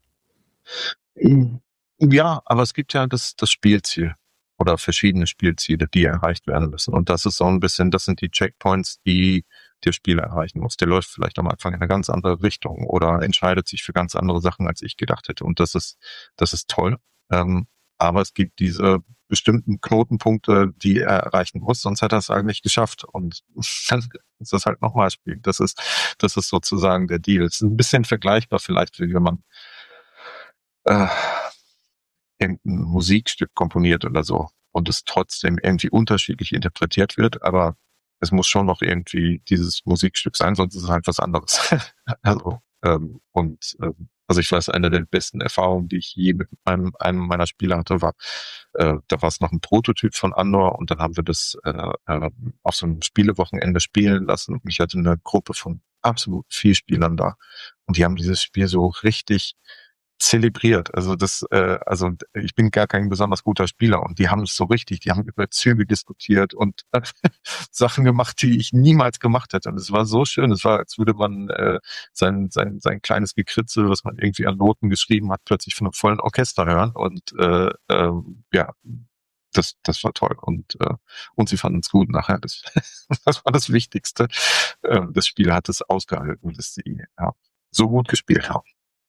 Ja, aber es gibt ja das, das Spielziel. Oder verschiedene Spielziele, die erreicht werden müssen. Und das ist so ein bisschen, das sind die Checkpoints, die der Spieler erreichen muss. Der läuft vielleicht am Anfang in eine ganz andere Richtung oder entscheidet sich für ganz andere Sachen, als ich gedacht hätte. Und das ist, das ist toll. Ähm, aber es gibt diese bestimmten Knotenpunkte, die er erreichen muss, sonst hat er es halt nicht geschafft. Und dann ist das halt nochmal spielen. Das ist, das ist sozusagen der Deal. Es ist ein bisschen vergleichbar vielleicht, wie wenn man äh, irgendein Musikstück komponiert oder so. und es trotzdem irgendwie unterschiedlich interpretiert wird, aber es muss schon noch irgendwie dieses Musikstück sein, sonst ist es halt was anderes. also, ähm, und ähm, also ich weiß, eine der besten Erfahrungen, die ich je mit einem, einem meiner Spiele hatte, war, äh, da war es noch ein Prototyp von Andor und dann haben wir das äh, äh, auf so einem Spielewochenende spielen lassen. Ich hatte eine Gruppe von absolut vier Spielern da und die haben dieses Spiel so richtig zelebriert. Also das, äh, also ich bin gar kein besonders guter Spieler und die haben es so richtig, die haben über Züge diskutiert und äh, Sachen gemacht, die ich niemals gemacht hätte. Und es war so schön. Es war, als würde man äh, sein, sein, sein kleines Gekritzel, was man irgendwie an Noten geschrieben hat, plötzlich von einem vollen Orchester hören. Und äh, äh, ja, das, das war toll. Und, äh, und sie fanden es gut nachher. Das, das war das Wichtigste. Äh, das Spiel hat es ausgehalten, dass sie ja, so gut gespielt haben.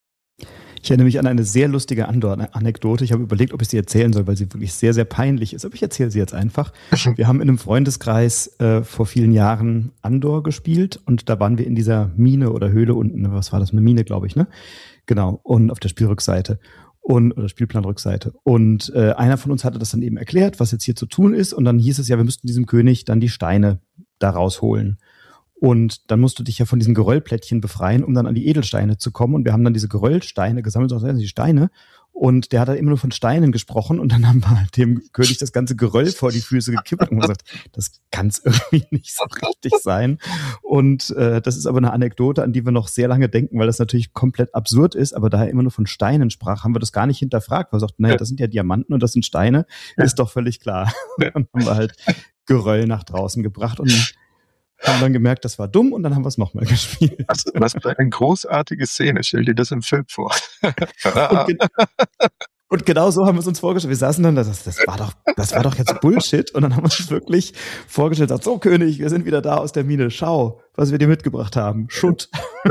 Ich erinnere mich an eine sehr lustige Andor-Anekdote. Ich habe überlegt, ob ich sie erzählen soll, weil sie wirklich sehr, sehr peinlich ist. Aber ich erzähle sie jetzt einfach. Wir haben in einem Freundeskreis äh, vor vielen Jahren Andor gespielt und da waren wir in dieser Mine oder Höhle unten. Was war das? Eine Mine, glaube ich, ne? Genau. Und auf der Spielrückseite. Und, oder Spielplanrückseite. Und äh, einer von uns hatte das dann eben erklärt, was jetzt hier zu tun ist. Und dann hieß es ja, wir müssten diesem König dann die Steine da rausholen. Und dann musst du dich ja von diesen Geröllplättchen befreien, um dann an die Edelsteine zu kommen. Und wir haben dann diese Geröllsteine gesammelt, also die Steine. Und der hat dann immer nur von Steinen gesprochen. Und dann haben wir halt dem König das ganze Geröll vor die Füße gekippt und gesagt, das kann es irgendwie nicht so richtig sein. Und äh, das ist aber eine Anekdote, an die wir noch sehr lange denken, weil das natürlich komplett absurd ist. Aber da er immer nur von Steinen sprach, haben wir das gar nicht hinterfragt. Wir sagten, naja, das sind ja Diamanten und das sind Steine. Ist doch völlig klar. Dann haben wir halt Geröll nach draußen gebracht und haben dann gemerkt, das war dumm und dann haben wir es nochmal gespielt. Was, was für eine großartige Szene. Stell dir das im Film vor. und, ge- und genau so haben wir es uns vorgestellt. Wir saßen dann, das, das, war doch, das war doch jetzt Bullshit. Und dann haben wir uns wirklich vorgestellt, sagt, so König, wir sind wieder da aus der Mine. Schau, was wir dir mitgebracht haben. Schutt.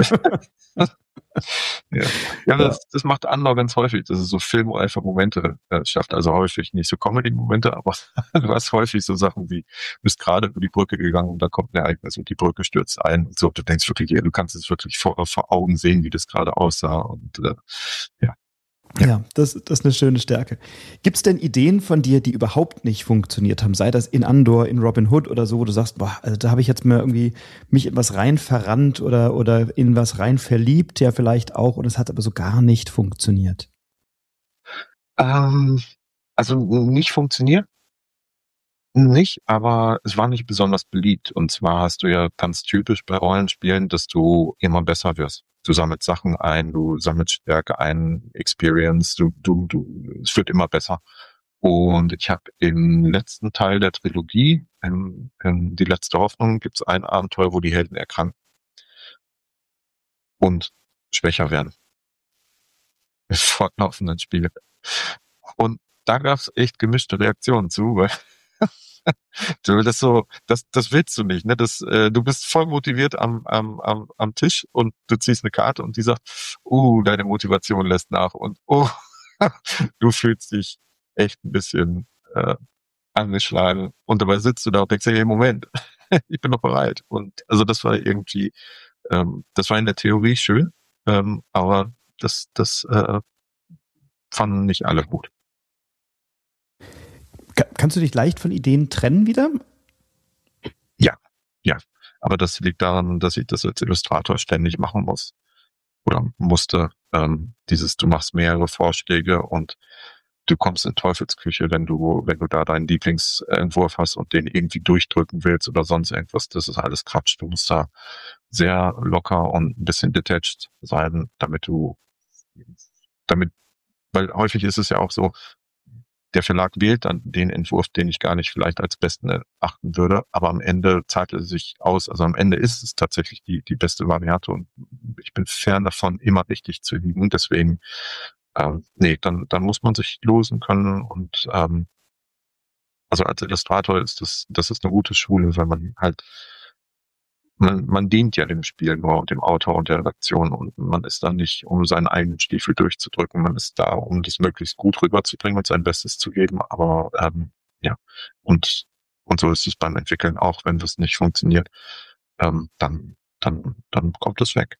Ja, ja das, das macht Andor ganz häufig, dass es so filmreife Momente äh, schafft. Also häufig nicht so Comedy-Momente, aber du hast häufig so Sachen wie, du bist gerade über die Brücke gegangen und da kommt ein Ereignis und die Brücke stürzt ein und so. Du denkst wirklich, ja, du kannst es wirklich vor, vor Augen sehen, wie das gerade aussah und äh, ja. Ja, ja das, das ist eine schöne Stärke. Gibt es denn Ideen von dir, die überhaupt nicht funktioniert haben? Sei das in Andor, in Robin Hood oder so, wo du sagst, boah, also da habe ich jetzt mal irgendwie mich in was rein verrannt oder, oder in was rein verliebt, ja vielleicht auch, und es hat aber so gar nicht funktioniert. Ähm, also nicht funktioniert. Nicht, aber es war nicht besonders beliebt. Und zwar hast du ja ganz typisch bei Rollenspielen, dass du immer besser wirst. Du sammelst Sachen ein, du sammelst Stärke ein, Experience, du, du, du, es wird immer besser. Und ich habe im letzten Teil der Trilogie, in, in Die letzte Hoffnung, gibt es ein Abenteuer, wo die Helden erkranken und schwächer werden. Mit fortlaufenden Spielen. Und da gab es echt gemischte Reaktionen zu, weil du das so, das, das willst du nicht, ne? Das, äh, du bist voll motiviert am, am, am, am Tisch und du ziehst eine Karte und die sagt, uh, deine Motivation lässt nach und oh, du fühlst dich echt ein bisschen äh, angeschlagen und dabei sitzt du da und denkst, hey, Moment, ich bin noch bereit. Und also das war irgendwie, ähm, das war in der Theorie schön, ähm, aber das, das äh, fanden nicht alle gut. Kannst du dich leicht von Ideen trennen wieder? Ja, ja. Aber das liegt daran, dass ich das als Illustrator ständig machen muss. Oder musste. Ähm, dieses, du machst mehrere Vorschläge und du kommst in Teufelsküche, wenn du, wenn du da deinen Lieblingsentwurf hast und den irgendwie durchdrücken willst oder sonst irgendwas. Das ist alles Quatsch. Du musst da sehr locker und ein bisschen detached sein, damit du, damit, weil häufig ist es ja auch so, der Verlag wählt dann den Entwurf, den ich gar nicht vielleicht als besten erachten würde, aber am Ende zahlt er sich aus. Also am Ende ist es tatsächlich die, die beste Variante und ich bin fern davon, immer richtig zu liegen. Deswegen, ähm, nee, dann, dann muss man sich losen können und ähm, also als Illustrator ist das, das ist eine gute Schule, weil man halt Man, man dient ja dem Spiel nur und dem Autor und der Redaktion und man ist da nicht, um seinen eigenen Stiefel durchzudrücken. Man ist da, um das möglichst gut rüberzubringen und sein Bestes zu geben. Aber ähm, ja, und und so ist es beim Entwickeln auch, wenn das nicht funktioniert, ähm, dann dann dann kommt es weg.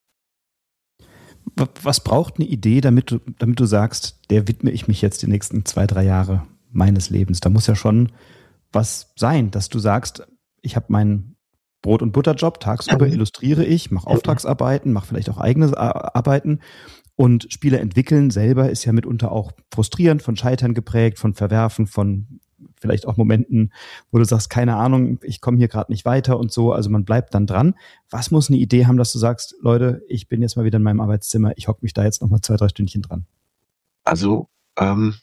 Was braucht eine Idee, damit du damit du sagst, der widme ich mich jetzt die nächsten zwei drei Jahre? meines Lebens. Da muss ja schon was sein, dass du sagst, ich habe meinen Brot- und Butterjob, tagsüber illustriere ich, mache Auftragsarbeiten, mache vielleicht auch eigene Arbeiten und Spiele entwickeln selber ist ja mitunter auch frustrierend, von Scheitern geprägt, von Verwerfen, von vielleicht auch Momenten, wo du sagst, keine Ahnung, ich komme hier gerade nicht weiter und so, also man bleibt dann dran. Was muss eine Idee haben, dass du sagst, Leute, ich bin jetzt mal wieder in meinem Arbeitszimmer, ich hocke mich da jetzt nochmal zwei, drei Stündchen dran? Also, ähm,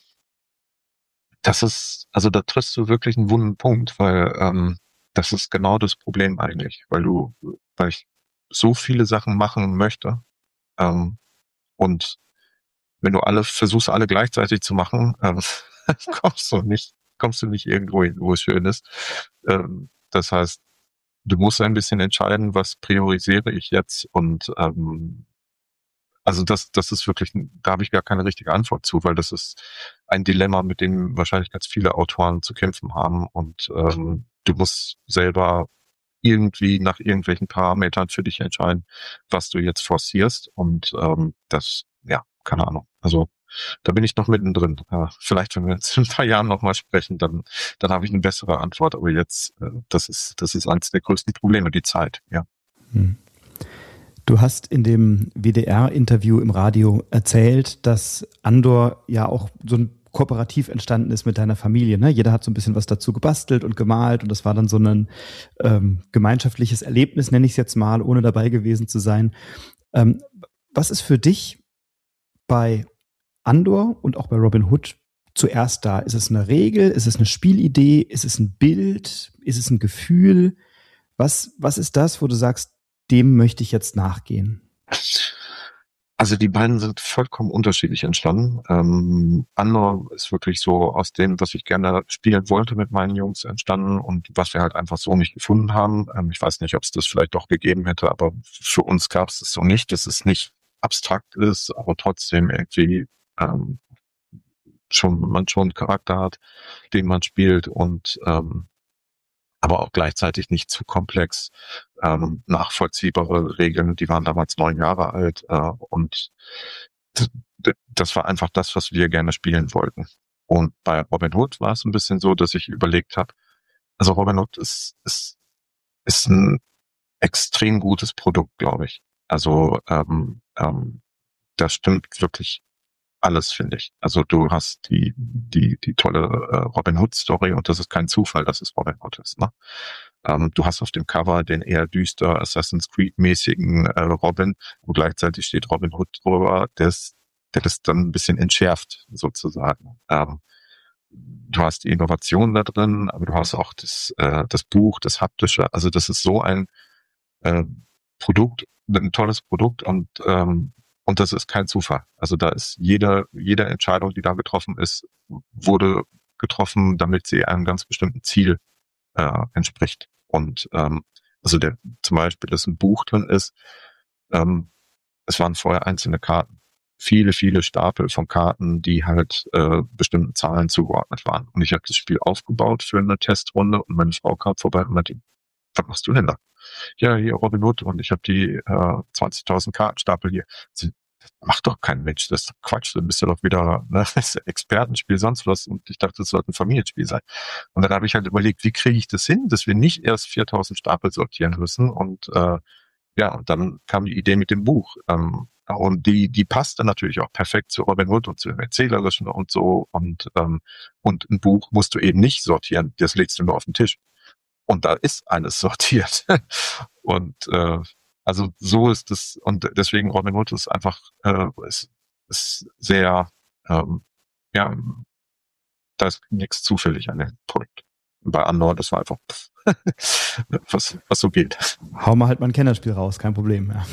das ist, also da triffst du wirklich einen wunden Punkt, weil ähm, das ist genau das Problem eigentlich, weil du, weil ich so viele Sachen machen möchte ähm, und wenn du alle versuchst, alle gleichzeitig zu machen, ähm, kommst du nicht, kommst du nicht irgendwo hin, wo es schön ist. Ähm, das heißt, du musst ein bisschen entscheiden, was priorisiere ich jetzt und ähm, also das, das ist wirklich, da habe ich gar keine richtige Antwort zu, weil das ist ein Dilemma, mit dem wahrscheinlich ganz viele Autoren zu kämpfen haben und ähm, du musst selber irgendwie nach irgendwelchen Parametern für dich entscheiden, was du jetzt forcierst und ähm, das, ja, keine Ahnung. Also da bin ich noch mittendrin. Ja, vielleicht, wenn wir jetzt in ein paar Jahren nochmal sprechen, dann, dann habe ich eine bessere Antwort. Aber jetzt, äh, das ist, das ist eines der größten Probleme, die Zeit, ja. Hm. Du hast in dem W D R-Interview im Radio erzählt, dass Andor ja auch so ein kooperativ entstanden ist mit deiner Familie. Ne? Jeder hat so ein bisschen was dazu gebastelt und gemalt und das war dann so ein ähm, gemeinschaftliches Erlebnis, nenne ich es jetzt mal, ohne dabei gewesen zu sein. Ähm, was ist für dich bei Andor und auch bei Robin Hood zuerst da? Ist es eine Regel? Ist es eine Spielidee? Ist es ein Bild? Ist es ein Gefühl? Was, was ist das, wo du sagst, dem möchte ich jetzt nachgehen? Also die beiden sind vollkommen unterschiedlich entstanden. Ähm, Andor ist wirklich so aus dem, was ich gerne spielen wollte mit meinen Jungs entstanden und was wir halt einfach so nicht gefunden haben. Ähm, ich weiß nicht, ob es das vielleicht doch gegeben hätte, aber für uns gab es es so nicht, dass es nicht abstrakt ist, aber trotzdem irgendwie ähm, schon man schon einen Charakter hat, den man spielt und ähm, aber auch gleichzeitig nicht zu komplex. Ähm, nachvollziehbare Regeln, die waren damals neun Jahre alt äh, und d- d- das war einfach das, was wir gerne spielen wollten. Und bei Robin Hood war es ein bisschen so, dass ich überlegt habe, also Robin Hood ist, ist, ist ein extrem gutes Produkt, glaube ich. Also ähm, ähm, das stimmt wirklich alles, finde ich. Also du hast die die die tolle äh, Robin Hood Story und das ist kein Zufall, dass es Robin Hood ist. Ne? Ähm, du hast auf dem Cover den eher düster Assassin's Creed mäßigen äh, Robin, wo gleichzeitig steht Robin Hood drüber, der ist, der das dann ein bisschen entschärft sozusagen. Ähm, du hast die Innovation da drin, aber du hast auch das äh, das Buch, das haptische. Also das ist so ein äh, Produkt, ein tolles Produkt und ähm, und das ist kein Zufall. Also da ist jede jede Entscheidung, die da getroffen ist, wurde getroffen, damit sie einem ganz bestimmten Ziel äh, entspricht. Und ähm, also der zum Beispiel, dass ein Buch drin ist, ähm, es waren vorher einzelne Karten. Viele, viele Stapel von Karten, die halt äh, bestimmten Zahlen zugeordnet waren. Und ich habe das Spiel aufgebaut für eine Testrunde und meine Frau kam vorbei und meinte, was machst du denn da? Ja, hier Robin Hood und ich habe die äh, zwanzigtausend Kartenstapel hier. Sie, das macht doch kein Mensch, das ist doch Quatsch, dann bist du doch wieder ne, das Expertenspiel, sonst was. Und ich dachte, das sollte ein Familienspiel sein. Und dann habe ich halt überlegt, wie kriege ich das hin, dass wir nicht erst viertausend Stapel sortieren müssen. Und äh, ja, und dann kam die Idee mit dem Buch. Ähm, und die, die passte natürlich auch perfekt zu Robin Hood und zu dem Erzählerischen und so. Und, ähm, und ein Buch musst du eben nicht sortieren, das legst du nur auf den Tisch. Und da ist alles sortiert. Und äh, also so ist es, und deswegen Robin Hood ist einfach äh, ist, ist sehr, ähm, ja, da ist nichts zufällig an dem Produkt. Bei Andor, das war einfach was, was so geht. Hau mal halt mal ein Kennerspiel raus, kein Problem. Ja.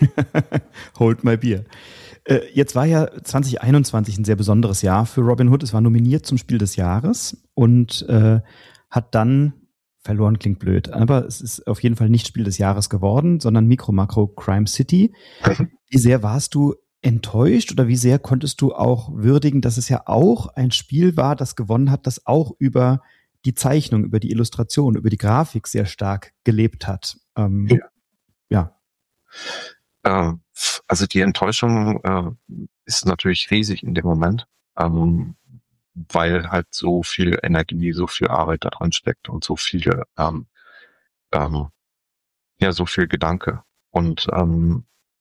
Hold my beer. Äh, jetzt war ja zwanzig einundzwanzig ein sehr besonderes Jahr für Robin Hood. Es war nominiert zum Spiel des Jahres und äh, hat dann verloren, klingt blöd, aber es ist auf jeden Fall nicht Spiel des Jahres geworden, sondern Micro Macro Crime City. Wie sehr warst du enttäuscht oder wie sehr konntest du auch würdigen, dass es ja auch ein Spiel war, das gewonnen hat, das auch über die Zeichnung, über die Illustration, über die Grafik sehr stark gelebt hat? Ähm, ja. ja. Äh, also die Enttäuschung äh, ist natürlich riesig in dem Moment. Ähm, weil halt so viel Energie, so viel Arbeit da dran steckt und so viele, ähm, ähm, ja, so viel Gedanke. Und ähm,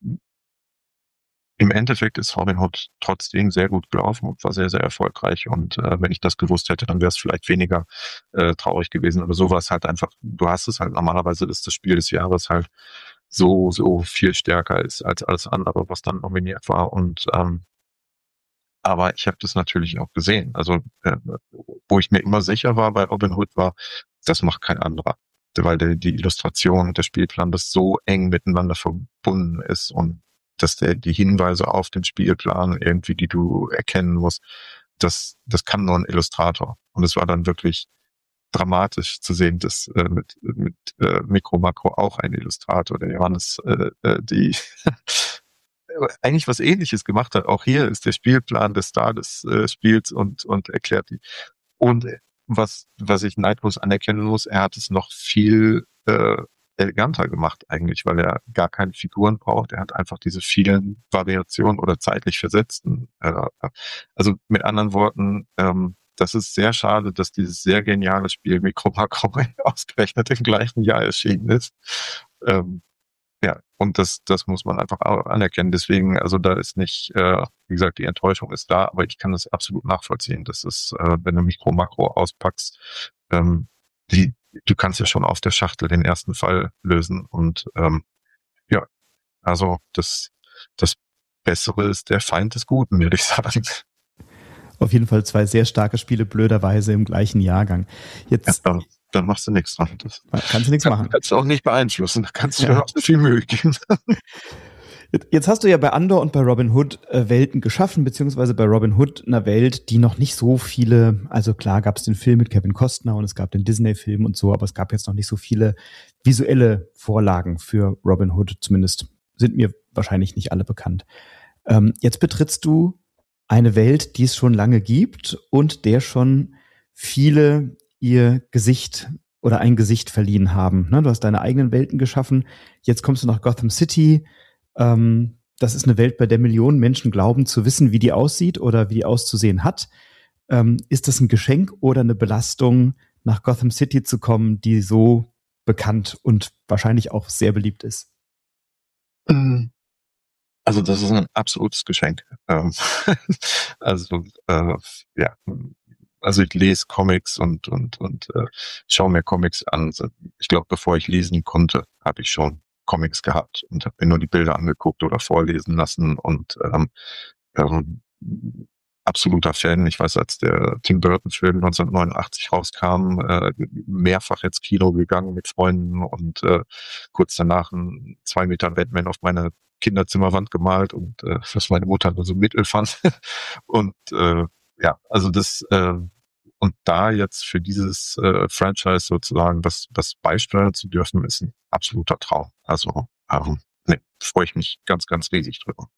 im Endeffekt ist Robin Hood trotzdem sehr gut gelaufen und war sehr, sehr erfolgreich. Und äh, wenn ich das gewusst hätte, dann wäre es vielleicht weniger äh, traurig gewesen. Aber so war es halt einfach, du hast es halt, normalerweise ist das Spiel des Jahres halt so, so viel stärker ist als alles andere, was dann nominiert war. Und ähm, aber ich habe das natürlich auch gesehen. Also äh, wo ich mir immer sicher war bei Robin Hood war, das macht kein anderer. Weil die, die Illustration, der Spielplan, das so eng miteinander verbunden ist und dass der die Hinweise auf den Spielplan irgendwie, die du erkennen musst, das das kann nur ein Illustrator. Und es war dann wirklich dramatisch zu sehen, dass äh, mit mit äh, Mikro Makro auch ein Illustrator, der Johannes, äh, äh, die eigentlich was Ähnliches gemacht hat. Auch hier ist der Spielplan des Star des äh, Spiels und und erklärt die. Und was was ich neidlos anerkennen muss, er hat es noch viel äh, eleganter gemacht eigentlich, weil er gar keine Figuren braucht. Er hat einfach diese vielen Variationen oder zeitlich versetzten. Äh, also mit anderen Worten, ähm, das ist sehr schade, dass dieses sehr geniale Spiel Mikro Makro ausgerechnet im gleichen Jahr erschienen ist. Ähm, ja, und das, das muss man einfach auch anerkennen. Deswegen, also da ist nicht, äh, wie gesagt, die Enttäuschung ist da, aber ich kann das absolut nachvollziehen. Das ist, äh, wenn du Mikro Makro auspackst, ähm, die, du kannst ja schon auf der Schachtel den ersten Fall lösen und ähm, ja, also das, das Bessere ist der Feind des Guten, würde ich sagen. Auf jeden Fall zwei sehr starke Spiele, blöderweise im gleichen Jahrgang. Jetzt Ja, dann, dann machst du nichts dran. Das kannst du nichts kann, machen. Kannst du auch nicht beeinflussen. Da kannst du Ja. dir auch viel Mühe geben. Jetzt hast du ja bei Andor und bei Robin Hood äh, Welten geschaffen, beziehungsweise bei Robin Hood einer Welt, die noch nicht so viele, also klar gab es den Film mit Kevin Costner und es gab den Disney-Film und so, aber es gab jetzt noch nicht so viele visuelle Vorlagen für Robin Hood, zumindest sind mir wahrscheinlich nicht alle bekannt. Ähm, jetzt betrittst du eine Welt, die es schon lange gibt und der schon viele ihr Gesicht oder ein Gesicht verliehen haben. Ne? Du hast deine eigenen Welten geschaffen, jetzt kommst du nach Gotham City. Ähm, das ist eine Welt, bei der Millionen Menschen glauben zu wissen, wie die aussieht oder wie die auszusehen hat. Ähm, ist das ein Geschenk oder eine Belastung, nach Gotham City zu kommen, die so bekannt und wahrscheinlich auch sehr beliebt ist? Also das ist ein absolutes Geschenk. Ähm, also äh, ja, also ich lese Comics und und und äh, schaue mir Comics an. Ich glaube, bevor ich lesen konnte, habe ich schon Comics gehabt und habe mir nur die Bilder angeguckt oder vorlesen lassen und ähm, ähm, absoluter Fan. Ich weiß, als der Tim Burton-Film neunzehnhundertneunundachtzig rauskam, äh, mehrfach ins Kino gegangen mit Freunden und äh, kurz danach ein zwei Meter Batman auf meine Kinderzimmerwand gemalt und äh, was meine Mutter nur so mittel fand. und äh, ja, also das äh, und da jetzt für dieses äh, Franchise sozusagen was was beisteuern zu dürfen, ist ein absoluter Traum. Also ähm, ne, freue ich mich ganz, ganz riesig drüber.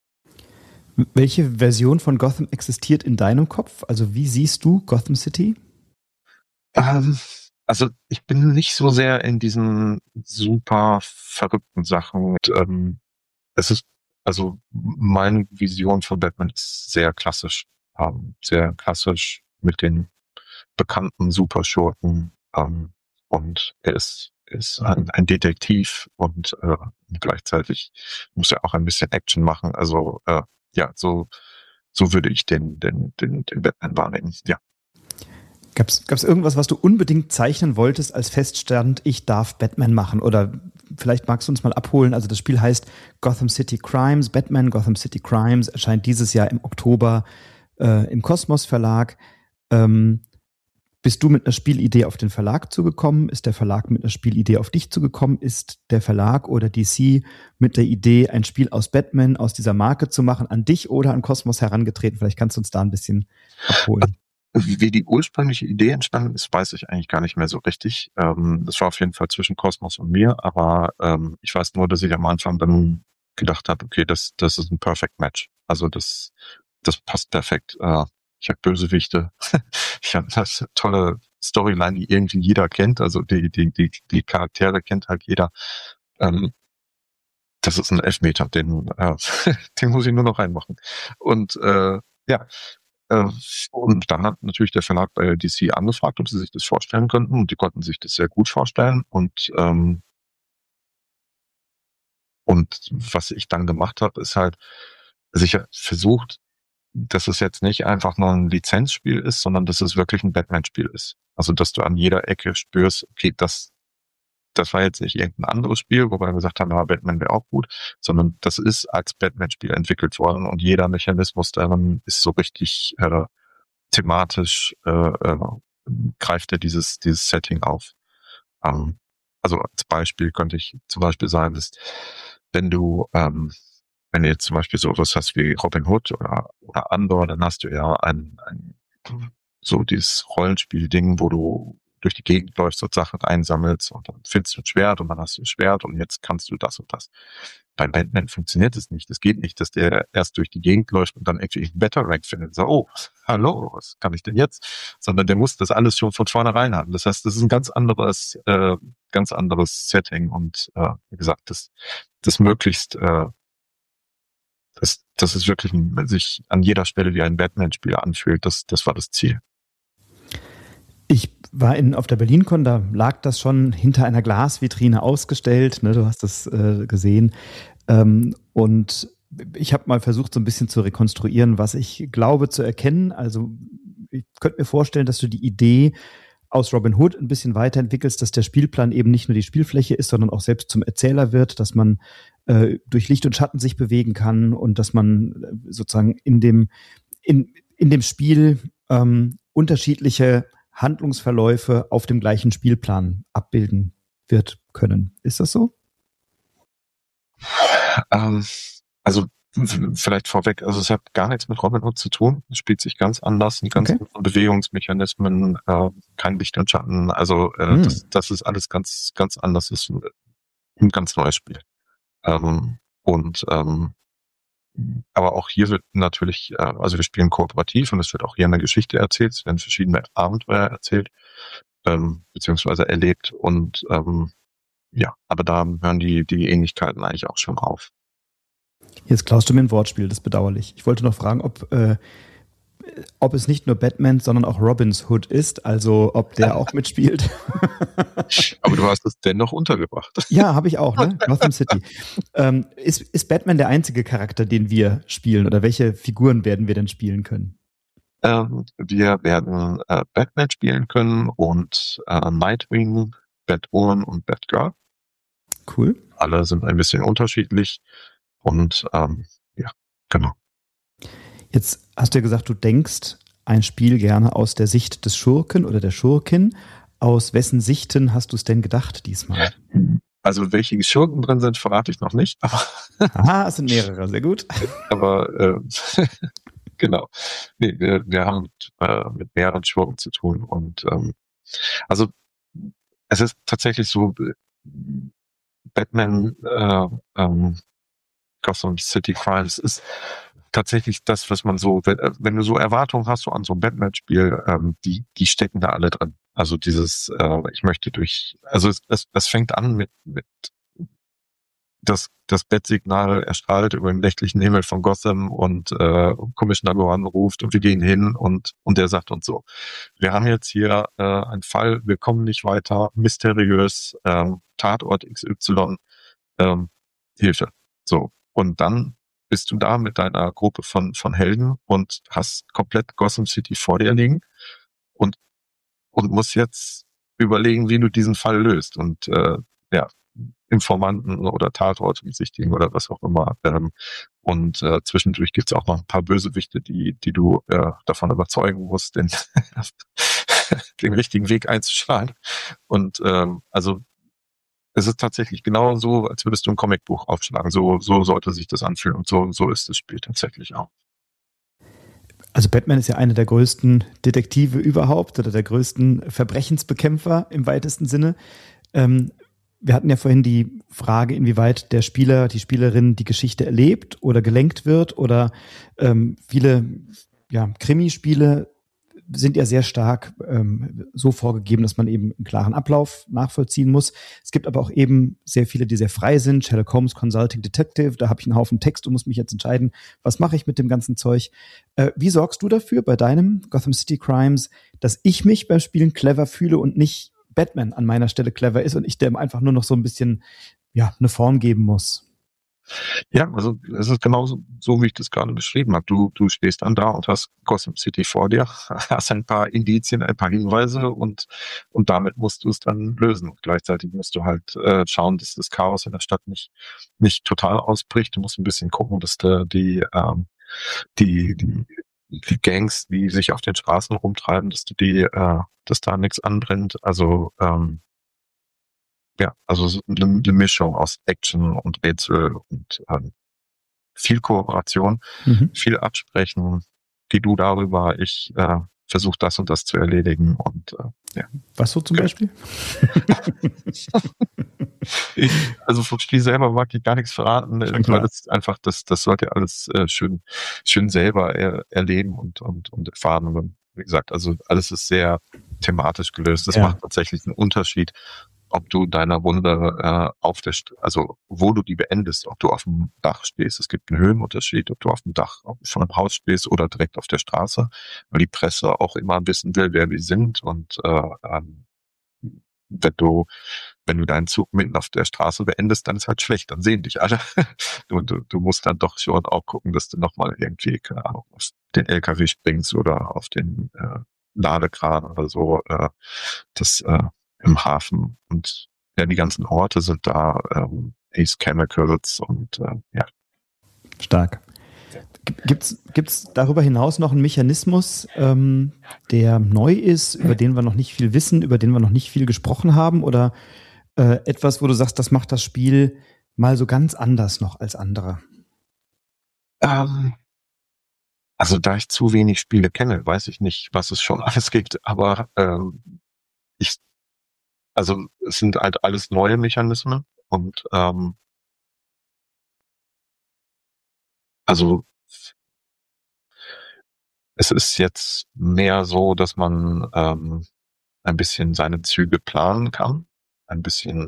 Welche Version von Gotham existiert in deinem Kopf? Also wie siehst du Gotham City? Ähm, also ich bin nicht so sehr in diesen super verrückten Sachen. Und, ähm, es ist, also meine Vision von Batman ist sehr klassisch. Ähm, sehr klassisch mit den bekannten Superschurken. Ähm, und er ist, ist ein, ein Detektiv und äh, gleichzeitig muss er auch ein bisschen Action machen. Also äh, ja, so so würde ich den den den den Batman wahrnehmen. Ja. Gab's, gab's irgendwas, was du unbedingt zeichnen wolltest, als feststand, ich darf Batman machen? Oder vielleicht magst du uns mal abholen. Also das Spiel heißt Gotham City Crimes, Batman Gotham City Crimes, erscheint dieses Jahr im Oktober äh, im Kosmos Verlag. Ähm, bist du mit einer Spielidee auf den Verlag zugekommen? Ist der Verlag mit einer Spielidee auf dich zugekommen? Ist der Verlag oder D C mit der Idee, ein Spiel aus Batman, aus dieser Marke zu machen, an dich oder an Kosmos herangetreten? Vielleicht kannst du uns da ein bisschen abholen. Wie die ursprüngliche Idee entstanden ist, weiß ich eigentlich gar nicht mehr so richtig. Ähm, das war auf jeden Fall zwischen Kosmos und mir, aber ähm, ich weiß nur, dass ich am Anfang dann gedacht habe, okay, das das ist ein Perfect Match. Also das das passt perfekt. Äh, ich habe Bösewichte, ich habe das tolle Storyline, die irgendwie jeder kennt. Also die die die die Charaktere kennt halt jeder. Ähm, das ist ein Elfmeter, den äh, den muss ich nur noch reinmachen. Und äh, ja. Äh, und dann hat natürlich der Verlag bei D C angefragt, ob sie sich das vorstellen könnten, und die konnten sich das sehr gut vorstellen. Und ähm, und was ich dann gemacht habe, ist halt, dass ich versucht, dass es jetzt nicht einfach nur ein Lizenzspiel ist, sondern dass es wirklich ein Batman-Spiel ist. Also dass du an jeder Ecke spürst, okay, das das war jetzt nicht irgendein anderes Spiel, wobei wir gesagt haben, ja, Batman wäre auch gut, sondern das ist als Batman-Spiel entwickelt worden, und jeder Mechanismus daran ist so richtig äh, thematisch, äh, äh, greift er dieses dieses Setting auf. Ähm, also als Beispiel könnte ich zum Beispiel sagen, dass wenn du ähm, wenn du jetzt zum Beispiel sowas hast wie Robin Hood oder, oder Andor, dann hast du ja ein, ein so dieses Rollenspiel-Ding, wo du durch die Gegend läufst und Sachen einsammelst, und dann findest du ein Schwert und dann hast du ein Schwert und jetzt kannst du das und das. Bei Batman funktioniert es nicht. Es geht nicht, dass der erst durch die Gegend läuft und dann irgendwie einen Batarang findet. So, oh, hallo, was kann ich denn jetzt? Sondern der muss das alles schon von vornherein haben. Das heißt, das ist ein ganz anderes, äh, ganz anderes Setting, und äh, wie gesagt, das, das möglichst, äh, das, das ist wirklich ein, sich an jeder Stelle wie ein Batman-Spiel anfühlt. Das, das war das Ziel. Ich war in, auf der BerlinCon, da lag das schon hinter einer Glasvitrine ausgestellt, ne, du hast das äh, gesehen. Ähm, und ich habe mal versucht, so ein bisschen zu rekonstruieren, was ich glaube zu erkennen. Also ich könnte mir vorstellen, dass du die Idee aus Robin Hood ein bisschen weiterentwickelst, dass der Spielplan eben nicht nur die Spielfläche ist, sondern auch selbst zum Erzähler wird, dass man äh, durch Licht und Schatten sich bewegen kann und dass man äh, sozusagen in dem, in, in dem Spiel ähm, unterschiedliche Handlungsverläufe auf dem gleichen Spielplan abbilden wird können. Ist das so? Ähm, also vielleicht vorweg, also es hat gar nichts mit Robin Hood zu tun. Es spielt sich ganz anders, die ganzen Okay. Bewegungsmechanismen, äh, kein Licht und Schatten. Also äh, Hm. das, das ist alles ganz, ganz anders. Das ist ein, ein ganz neues Spiel. Ähm, und ähm, aber auch hier wird natürlich, äh, also wir spielen kooperativ, und es wird auch hier eine Geschichte erzählt. Es werden verschiedene Abenteuer erzählt, ähm, beziehungsweise erlebt, und ähm, ja, aber da hören die die Ähnlichkeiten eigentlich auch schon auf. Jetzt klaust du mir ein Wortspiel, das ist bedauerlich. Ich wollte noch fragen, ob, äh, ob es nicht nur Batman, sondern auch Robin's Hood ist, also ob der auch mitspielt. Aber du hast es dennoch untergebracht. Ja, habe ich auch, ne? Gotham City. Ähm, ist, ist Batman der einzige Charakter, den wir spielen, oder welche Figuren werden wir denn spielen können? Ähm, wir werden äh, Batman spielen können und äh, Nightwing, Batwoman und Batgirl. Cool. Alle sind ein bisschen unterschiedlich, und ähm, ja, genau. Jetzt hast du ja gesagt, du denkst ein Spiel gerne aus der Sicht des Schurken oder der Schurkin. Aus wessen Sichten hast du es denn gedacht diesmal? Also welche Schurken drin sind, verrate ich noch nicht. Aber Aha, es sind mehrere, sehr gut. aber äh, genau. Nee, wir, wir haben mit, äh, mit mehreren Schurken zu tun. Und ähm, also es ist tatsächlich so, Batman äh, ähm, Gotham City Crimes ist tatsächlich das, was man so, wenn, wenn du so Erwartungen hast, so an so ein Batman-Spiel, ähm, die, die stecken da alle drin. Also dieses, äh, ich möchte durch, also es, es, es fängt an mit, mit das, das Bettsignal erstrahlt über den nächtlichen Himmel von Gotham, und äh, Commissioner Gordon ruft und wir gehen hin, und und der sagt uns so, wir haben jetzt hier äh, einen Fall, wir kommen nicht weiter, mysteriös, äh, Tatort X Y, ähm, Hilfe. So, und dann bist du da mit deiner Gruppe von von Helden und hast komplett Gotham City vor dir liegen, und und musst jetzt überlegen, wie du diesen Fall löst, und äh, ja, Informanten oder Tatorte besichtigen oder was auch immer. Ähm, und äh, zwischendurch gibt's auch noch ein paar Bösewichte, die die du äh, davon überzeugen musst, den, den richtigen Weg einzuschlagen. Und ähm, also es ist tatsächlich genau so, als würdest du ein Comicbuch aufschlagen. So so sollte sich das anfühlen, und so so ist das Spiel tatsächlich auch. Also Batman ist ja einer der größten Detektive überhaupt oder der größten Verbrechensbekämpfer im weitesten Sinne. Ähm, wir hatten ja vorhin die Frage, inwieweit der Spieler, die Spielerin die Geschichte erlebt oder gelenkt wird, oder ähm, viele ja, Krimispiele sind ja sehr stark ähm, so vorgegeben, dass man eben einen klaren Ablauf nachvollziehen muss. Es gibt aber auch eben sehr viele, die sehr frei sind. Sherlock Holmes Consulting Detective, da habe ich einen Haufen Text und muss mich jetzt entscheiden, was mache ich mit dem ganzen Zeug. Äh, wie sorgst du dafür bei deinem Gotham City Crimes, dass ich mich beim Spielen clever fühle und nicht Batman an meiner Stelle clever ist und ich dem einfach nur noch so ein bisschen ja eine Form geben muss? Ja, also es ist genauso so, wie ich das gerade beschrieben habe. Du, du stehst dann da und hast Gotham City vor dir, hast ein paar Indizien, ein paar Hinweise und und damit musst du es dann lösen. Und gleichzeitig musst du halt äh, schauen, dass das Chaos in der Stadt nicht nicht total ausbricht. Du musst ein bisschen gucken, dass da die ähm, die die die Gangs, die sich auf den Straßen rumtreiben, dass du die, äh, dass da nichts anbrennt. Also ähm, ja, also so eine, eine Mischung aus Action und Rätsel und ähm, viel Kooperation, Mhm. viel Absprechen, die du darüber, ich äh, versuche das und das zu erledigen und äh, ja. Was so zum Beispiel? Ich, also vom Spiel selber mag ich gar nichts verraten, Schon weil klar. das einfach, das, das sollt ihr alles äh, schön, schön selber er, erleben und, und, und erfahren. Und wie gesagt, also alles ist sehr thematisch gelöst. Das Ja. macht tatsächlich einen Unterschied, ob du deiner Runde äh, auf der, St- also wo du die beendest, ob du auf dem Dach stehst. Es gibt einen Höhenunterschied, ob du auf dem Dach von einem Haus stehst oder direkt auf der Straße, weil die Presse auch immer wissen will, wer wir sind und äh, ähm, wenn du, wenn du deinen Zug mitten auf der Straße beendest, dann ist halt schlecht, dann sehen dich alle. Du, du, du musst dann doch schon auch gucken, dass du nochmal irgendwie, keine Ahnung, auf den L K W springst oder auf den äh, Ladekran oder so, äh, das äh, im Hafen. Und ja, die ganzen Orte sind da, ähm, Ace Chemicals und äh, ja. Stark. Gibt's, gibt's darüber hinaus noch einen Mechanismus, ähm, der neu ist, über den wir noch nicht viel wissen, über den wir noch nicht viel gesprochen haben? Oder äh, etwas, wo du sagst, das macht das Spiel mal so ganz anders noch als andere? Ähm, also da ich zu wenig Spiele kenne, weiß ich nicht, was es schon alles gibt. Aber ähm, ich, also es sind halt alles neue Mechanismen und ähm, also es ist jetzt mehr so, dass man ähm, ein bisschen seine Züge planen kann, ein bisschen,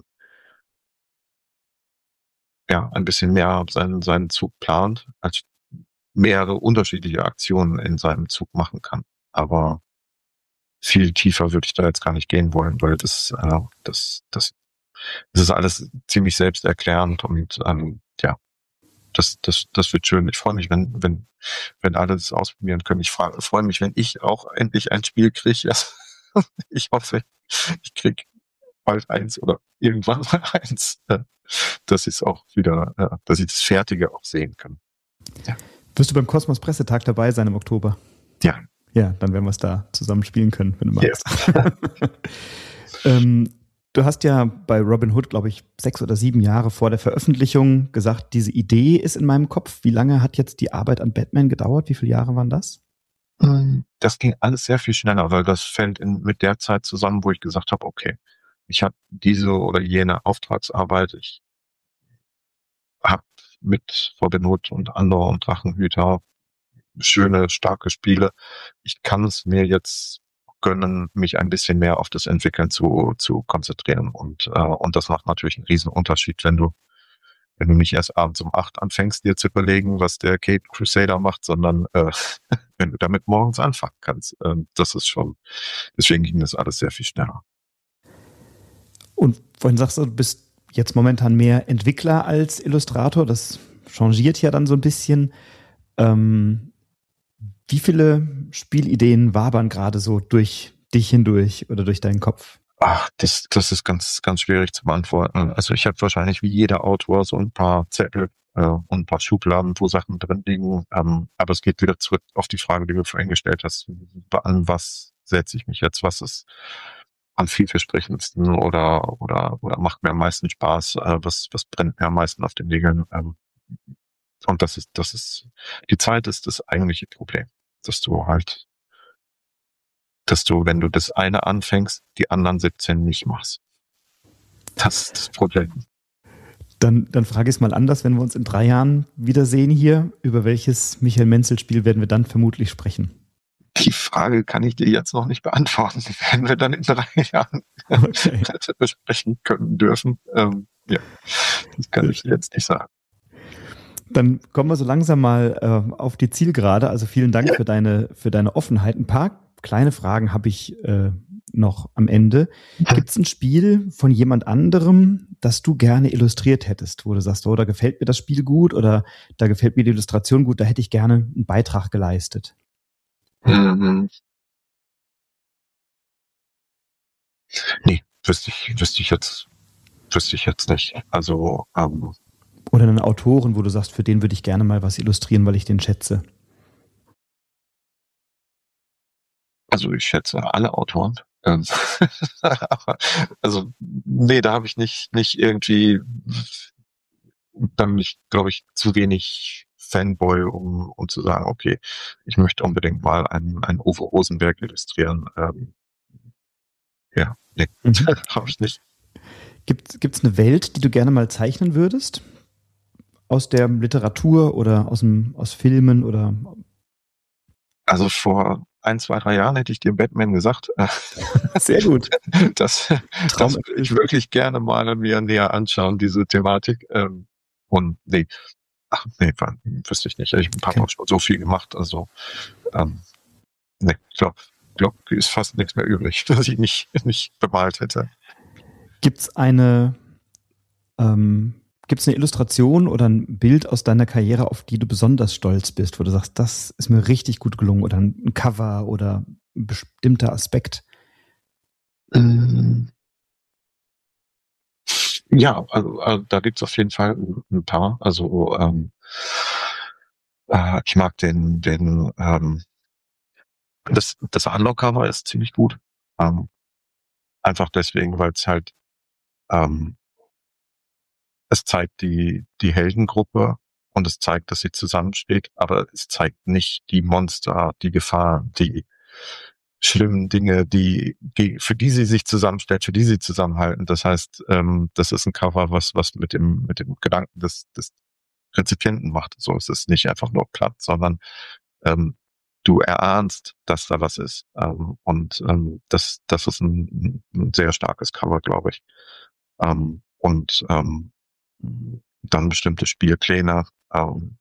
ja, ein bisschen mehr seinen, seinen Zug plant, als mehrere unterschiedliche Aktionen in seinem Zug machen kann. Aber viel tiefer würde ich da jetzt gar nicht gehen wollen, weil das, äh, das, das, das ist alles ziemlich selbsterklärend und ähm, ja, das, das, das wird schön. Ich freue mich, wenn, wenn, wenn alle das ausprobieren können. Ich freu- freue mich, wenn ich auch endlich ein Spiel kriege. Ich hoffe, ich krieg bald eins oder irgendwann mal eins, äh, dass ich es auch wieder, äh, dass ich das Fertige auch sehen kann. Ja. Wirst du beim Kosmos Pressetag dabei sein im Oktober? Ja. Ja, dann werden wir es da zusammen spielen können, wenn du magst. Yes. ähm, du hast ja bei Robin Hood, glaube ich, sechs oder sieben Jahre vor der Veröffentlichung gesagt, diese Idee ist in meinem Kopf. Wie lange hat jetzt die Arbeit an Batman gedauert? Wie viele Jahre waren das? Das ging alles sehr viel schneller, weil das fällt in, mit der Zeit zusammen, wo ich gesagt habe, okay, ich habe diese oder jene Auftragsarbeit, ich habe mit Robin Hood und Andor und Drachenhüter schöne, starke Spiele. Ich kann es mir jetzt gönnen, mich ein bisschen mehr auf das Entwickeln zu, zu konzentrieren. Und, äh, und das macht natürlich einen riesen Unterschied, wenn du, wenn du nicht erst abends um acht anfängst, dir zu überlegen, was der Caped Crusader macht, sondern äh, wenn du damit morgens anfangen kannst. Ähm, das ist schon, deswegen ging das alles sehr viel schneller. Und vorhin sagst du, du bist jetzt momentan mehr Entwickler als Illustrator. Das changiert ja dann so ein bisschen. Ähm, wie viele Spielideen wabern gerade so durch dich hindurch oder durch deinen Kopf? Ach, das, das ist ganz, ganz schwierig zu beantworten. Also ich habe wahrscheinlich wie jeder Autor so ein paar Zettel äh, und ein paar Schubladen, wo Sachen drin liegen. Ähm, aber es geht wieder zurück auf die Frage, die du vorhin gestellt hast. An was setze ich mich jetzt? Was ist am vielversprechendsten oder, oder, oder macht mir am meisten Spaß? Äh, was, was brennt mir am meisten auf den Nägeln? Ähm, und das ist, das ist, die Zeit ist das eigentliche Problem, dass du halt, dass du, wenn du das eine anfängst, die anderen siebzehn nicht machst. Das ist das Problem. Dann, dann frage ich es mal anders, wenn wir uns in drei Jahren wiedersehen hier, über welches Michael Menzel-Spiel werden wir dann vermutlich sprechen? Die Frage kann ich dir jetzt noch nicht beantworten. Die werden wir dann in drei Jahren Okay. besprechen können dürfen. Ähm, ja, das kann ich jetzt nicht sagen. Dann kommen wir so langsam mal äh, auf die Zielgerade. Also vielen Dank für deine, für deine Offenheit. Ein paar kleine Fragen habe ich äh, noch am Ende. Gibt es ein Spiel von jemand anderem, das du gerne illustriert hättest, wo du sagst, oh, da gefällt mir das Spiel gut oder da gefällt mir die Illustration gut, da hätte ich gerne einen Beitrag geleistet? Mhm. Nee, wüsste ich, wüsste ich jetzt, wüsste ich jetzt nicht. Also, ähm, Oder einen Autoren, wo du sagst, für den würde ich gerne mal was illustrieren, weil ich den schätze. Also ich schätze alle Autoren. Ähm, also nee, da habe ich nicht nicht irgendwie dann nicht, glaube ich, zu wenig Fanboy, um um zu sagen, okay, ich möchte unbedingt mal einen einen Uwe Rosenberg illustrieren. Ähm, ja, nee, Mhm. habe ich nicht. Gibt es eine Welt, die du gerne mal zeichnen würdest? Aus der Literatur oder aus, dem, aus Filmen oder? Also vor ein, zwei, drei Jahren hätte ich dir Batman gesagt. Sehr gut. Das, Traum das würde ich wirklich gerne mal mir näher anschauen, diese Thematik. Ähm, und nee, ach nee, wüsste ich nicht. Ich habe Okay. auch schon so viel gemacht. Also ähm, nee, ich glaube, glaub, ist fast nichts mehr übrig, dass ich nicht, nicht bemalt hätte. Gibt es eine, ähm, gibt's eine Illustration oder ein Bild aus deiner Karriere, auf die du besonders stolz bist, wo du sagst, das ist mir richtig gut gelungen oder ein Cover oder ein bestimmter Aspekt? Ähm, ja, also, also da gibt's auf jeden Fall ein paar. Also ähm, äh, ich mag den, den ähm, das, das Unlock-Cover ist ziemlich gut. Ähm, einfach deswegen, weil es halt ähm, es zeigt die, die Heldengruppe und es zeigt, dass sie zusammensteht, aber es zeigt nicht die Monster, die Gefahr, die schlimmen Dinge, die, die, für die sie sich zusammenstellt, für die sie zusammenhalten. Das heißt, ähm, das ist ein Cover, was, was mit dem, mit dem Gedanken des, des Rezipienten macht. So, es ist nicht einfach nur platt, sondern ähm, du erahnst, dass da was ist. Ähm, und ähm, das, das ist ein, ein sehr starkes Cover, glaube ich. Ähm, und ähm, dann bestimmte Spielpläne, ähm,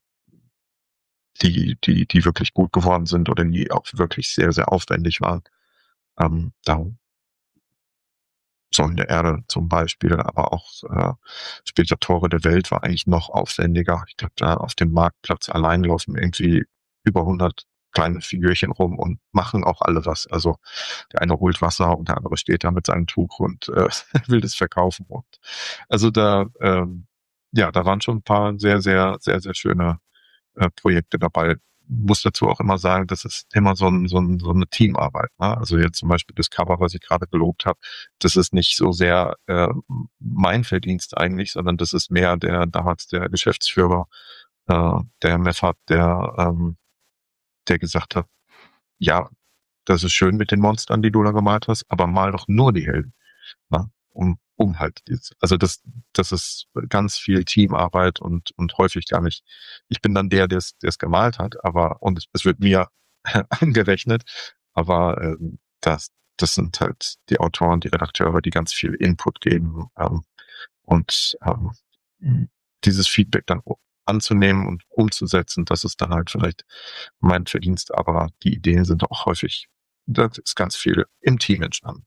die, die, die wirklich gut geworden sind oder die auch wirklich sehr, sehr aufwendig waren. Ähm, da Säulen der Erde zum Beispiel, aber auch äh, später Tore der Welt war eigentlich noch aufwendiger. Ich glaube, da auf dem Marktplatz allein laufen irgendwie über hundert kleine Figürchen rum und machen auch alle was. Also der eine holt Wasser und der andere steht da mit seinem Tuch und äh, will das verkaufen. Und also da, ähm, ja, da waren schon ein paar sehr, sehr, sehr, sehr schöne äh, Projekte dabei. Muss dazu auch immer sagen, das ist immer so, ein, so, ein, so eine Teamarbeit. Ne? Also jetzt zum Beispiel das Cover, was ich gerade gelobt habe, das ist nicht so sehr äh, mein Verdienst eigentlich, sondern das ist mehr der damals der Geschäftsführer, äh, der Meffert, der, ähm, der gesagt hat, ja, das ist schön mit den Monstern, die du da gemalt hast, aber mal doch nur die Helden. Ne? Um, um halt, also das, das ist ganz viel Teamarbeit und, und häufig gar nicht. Ich bin dann der, der es, der es gemalt hat, aber, und es, es wird mir angerechnet, aber ähm, das, das sind halt die Autoren, die Redakteure, die ganz viel Input geben ähm, und ähm, dieses Feedback dann anzunehmen und umzusetzen, das ist dann halt vielleicht mein Verdienst, aber die Ideen sind auch häufig, das ist ganz viel im Team entstanden.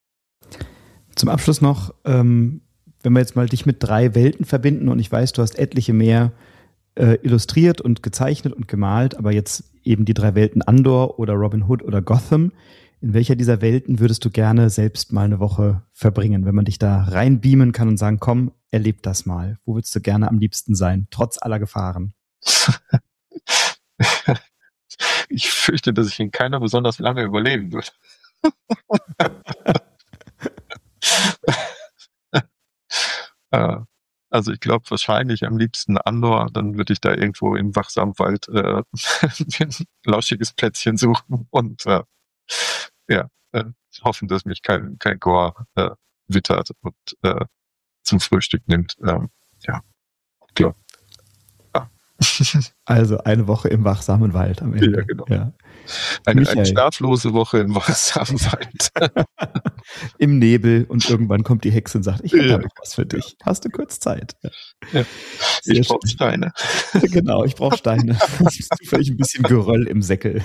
Zum Abschluss noch, ähm, wenn wir jetzt mal dich mit drei Welten verbinden und ich weiß, du hast etliche mehr äh, illustriert und gezeichnet und gemalt, aber jetzt eben die drei Welten Andor oder Robin Hood oder Gotham. In welcher dieser Welten würdest du gerne selbst mal eine Woche verbringen, wenn man dich da reinbeamen kann und sagen, komm, erleb das mal. Wo würdest du gerne am liebsten sein, trotz aller Gefahren? Ich fürchte, dass ich in keiner besonders lange überleben würde. Also ich glaube wahrscheinlich am liebsten Andor, dann würde ich da irgendwo im Wachsamwald äh, ein lauschiges Plätzchen suchen und äh, ja, äh, hoffen, dass mich kein, kein Gore äh, wittert und äh, zum Frühstück nimmt. Ähm, ja, klar. Ja. Also eine Woche im wachsamen Wald am Ende. Ja, genau. Ja. Eine, eine schlaflose Woche im wachsamen Wald. Im Nebel und irgendwann kommt die Hexe und sagt, ich hätte Ja, da noch was für ja. dich. Hast du kurz Zeit? Ja. Ja. Ich brauche Steine. Genau, ich brauche Steine. Zufällig ein bisschen Geröll im Säckel.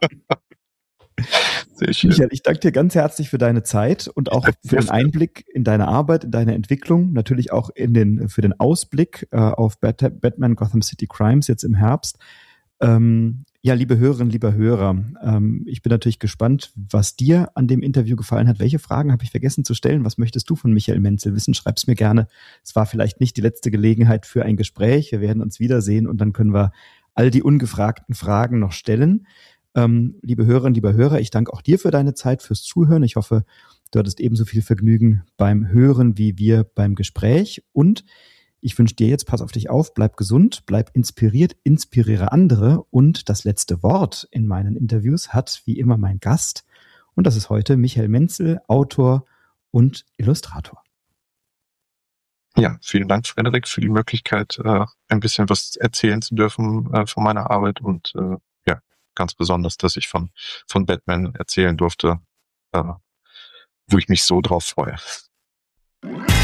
Sehr schön. Michael, ich danke dir ganz herzlich für deine Zeit und auch für den Einblick in deine Arbeit, in deine Entwicklung, natürlich auch in den, für den Ausblick äh, auf Bat- Batman Gotham City Crimes jetzt im Herbst. Ähm, ja, liebe Hörerinnen, lieber Hörer, ähm, ich bin natürlich gespannt, was dir an dem Interview gefallen hat. Welche Fragen habe ich vergessen zu stellen? Was möchtest du von Michael Menzel wissen? Schreib's mir gerne. Es war vielleicht nicht die letzte Gelegenheit für ein Gespräch. Wir werden uns wiedersehen und dann können wir all die ungefragten Fragen noch stellen. Ähm, liebe Hörerinnen, lieber Hörer, ich danke auch dir für deine Zeit, fürs Zuhören. Ich hoffe, du hattest ebenso viel Vergnügen beim Hören wie wir beim Gespräch. Und ich wünsche dir jetzt, pass auf dich auf, bleib gesund, bleib inspiriert, inspiriere andere. Und das letzte Wort in meinen Interviews hat wie immer mein Gast. Und das ist heute Michael Menzel, Autor und Illustrator. Ja, vielen Dank, Frederik, für die Möglichkeit, äh, ein bisschen was erzählen zu dürfen äh, von meiner Arbeit und äh, ja, ganz besonders, dass ich von, von Batman erzählen durfte, äh, wo ich mich so drauf freue.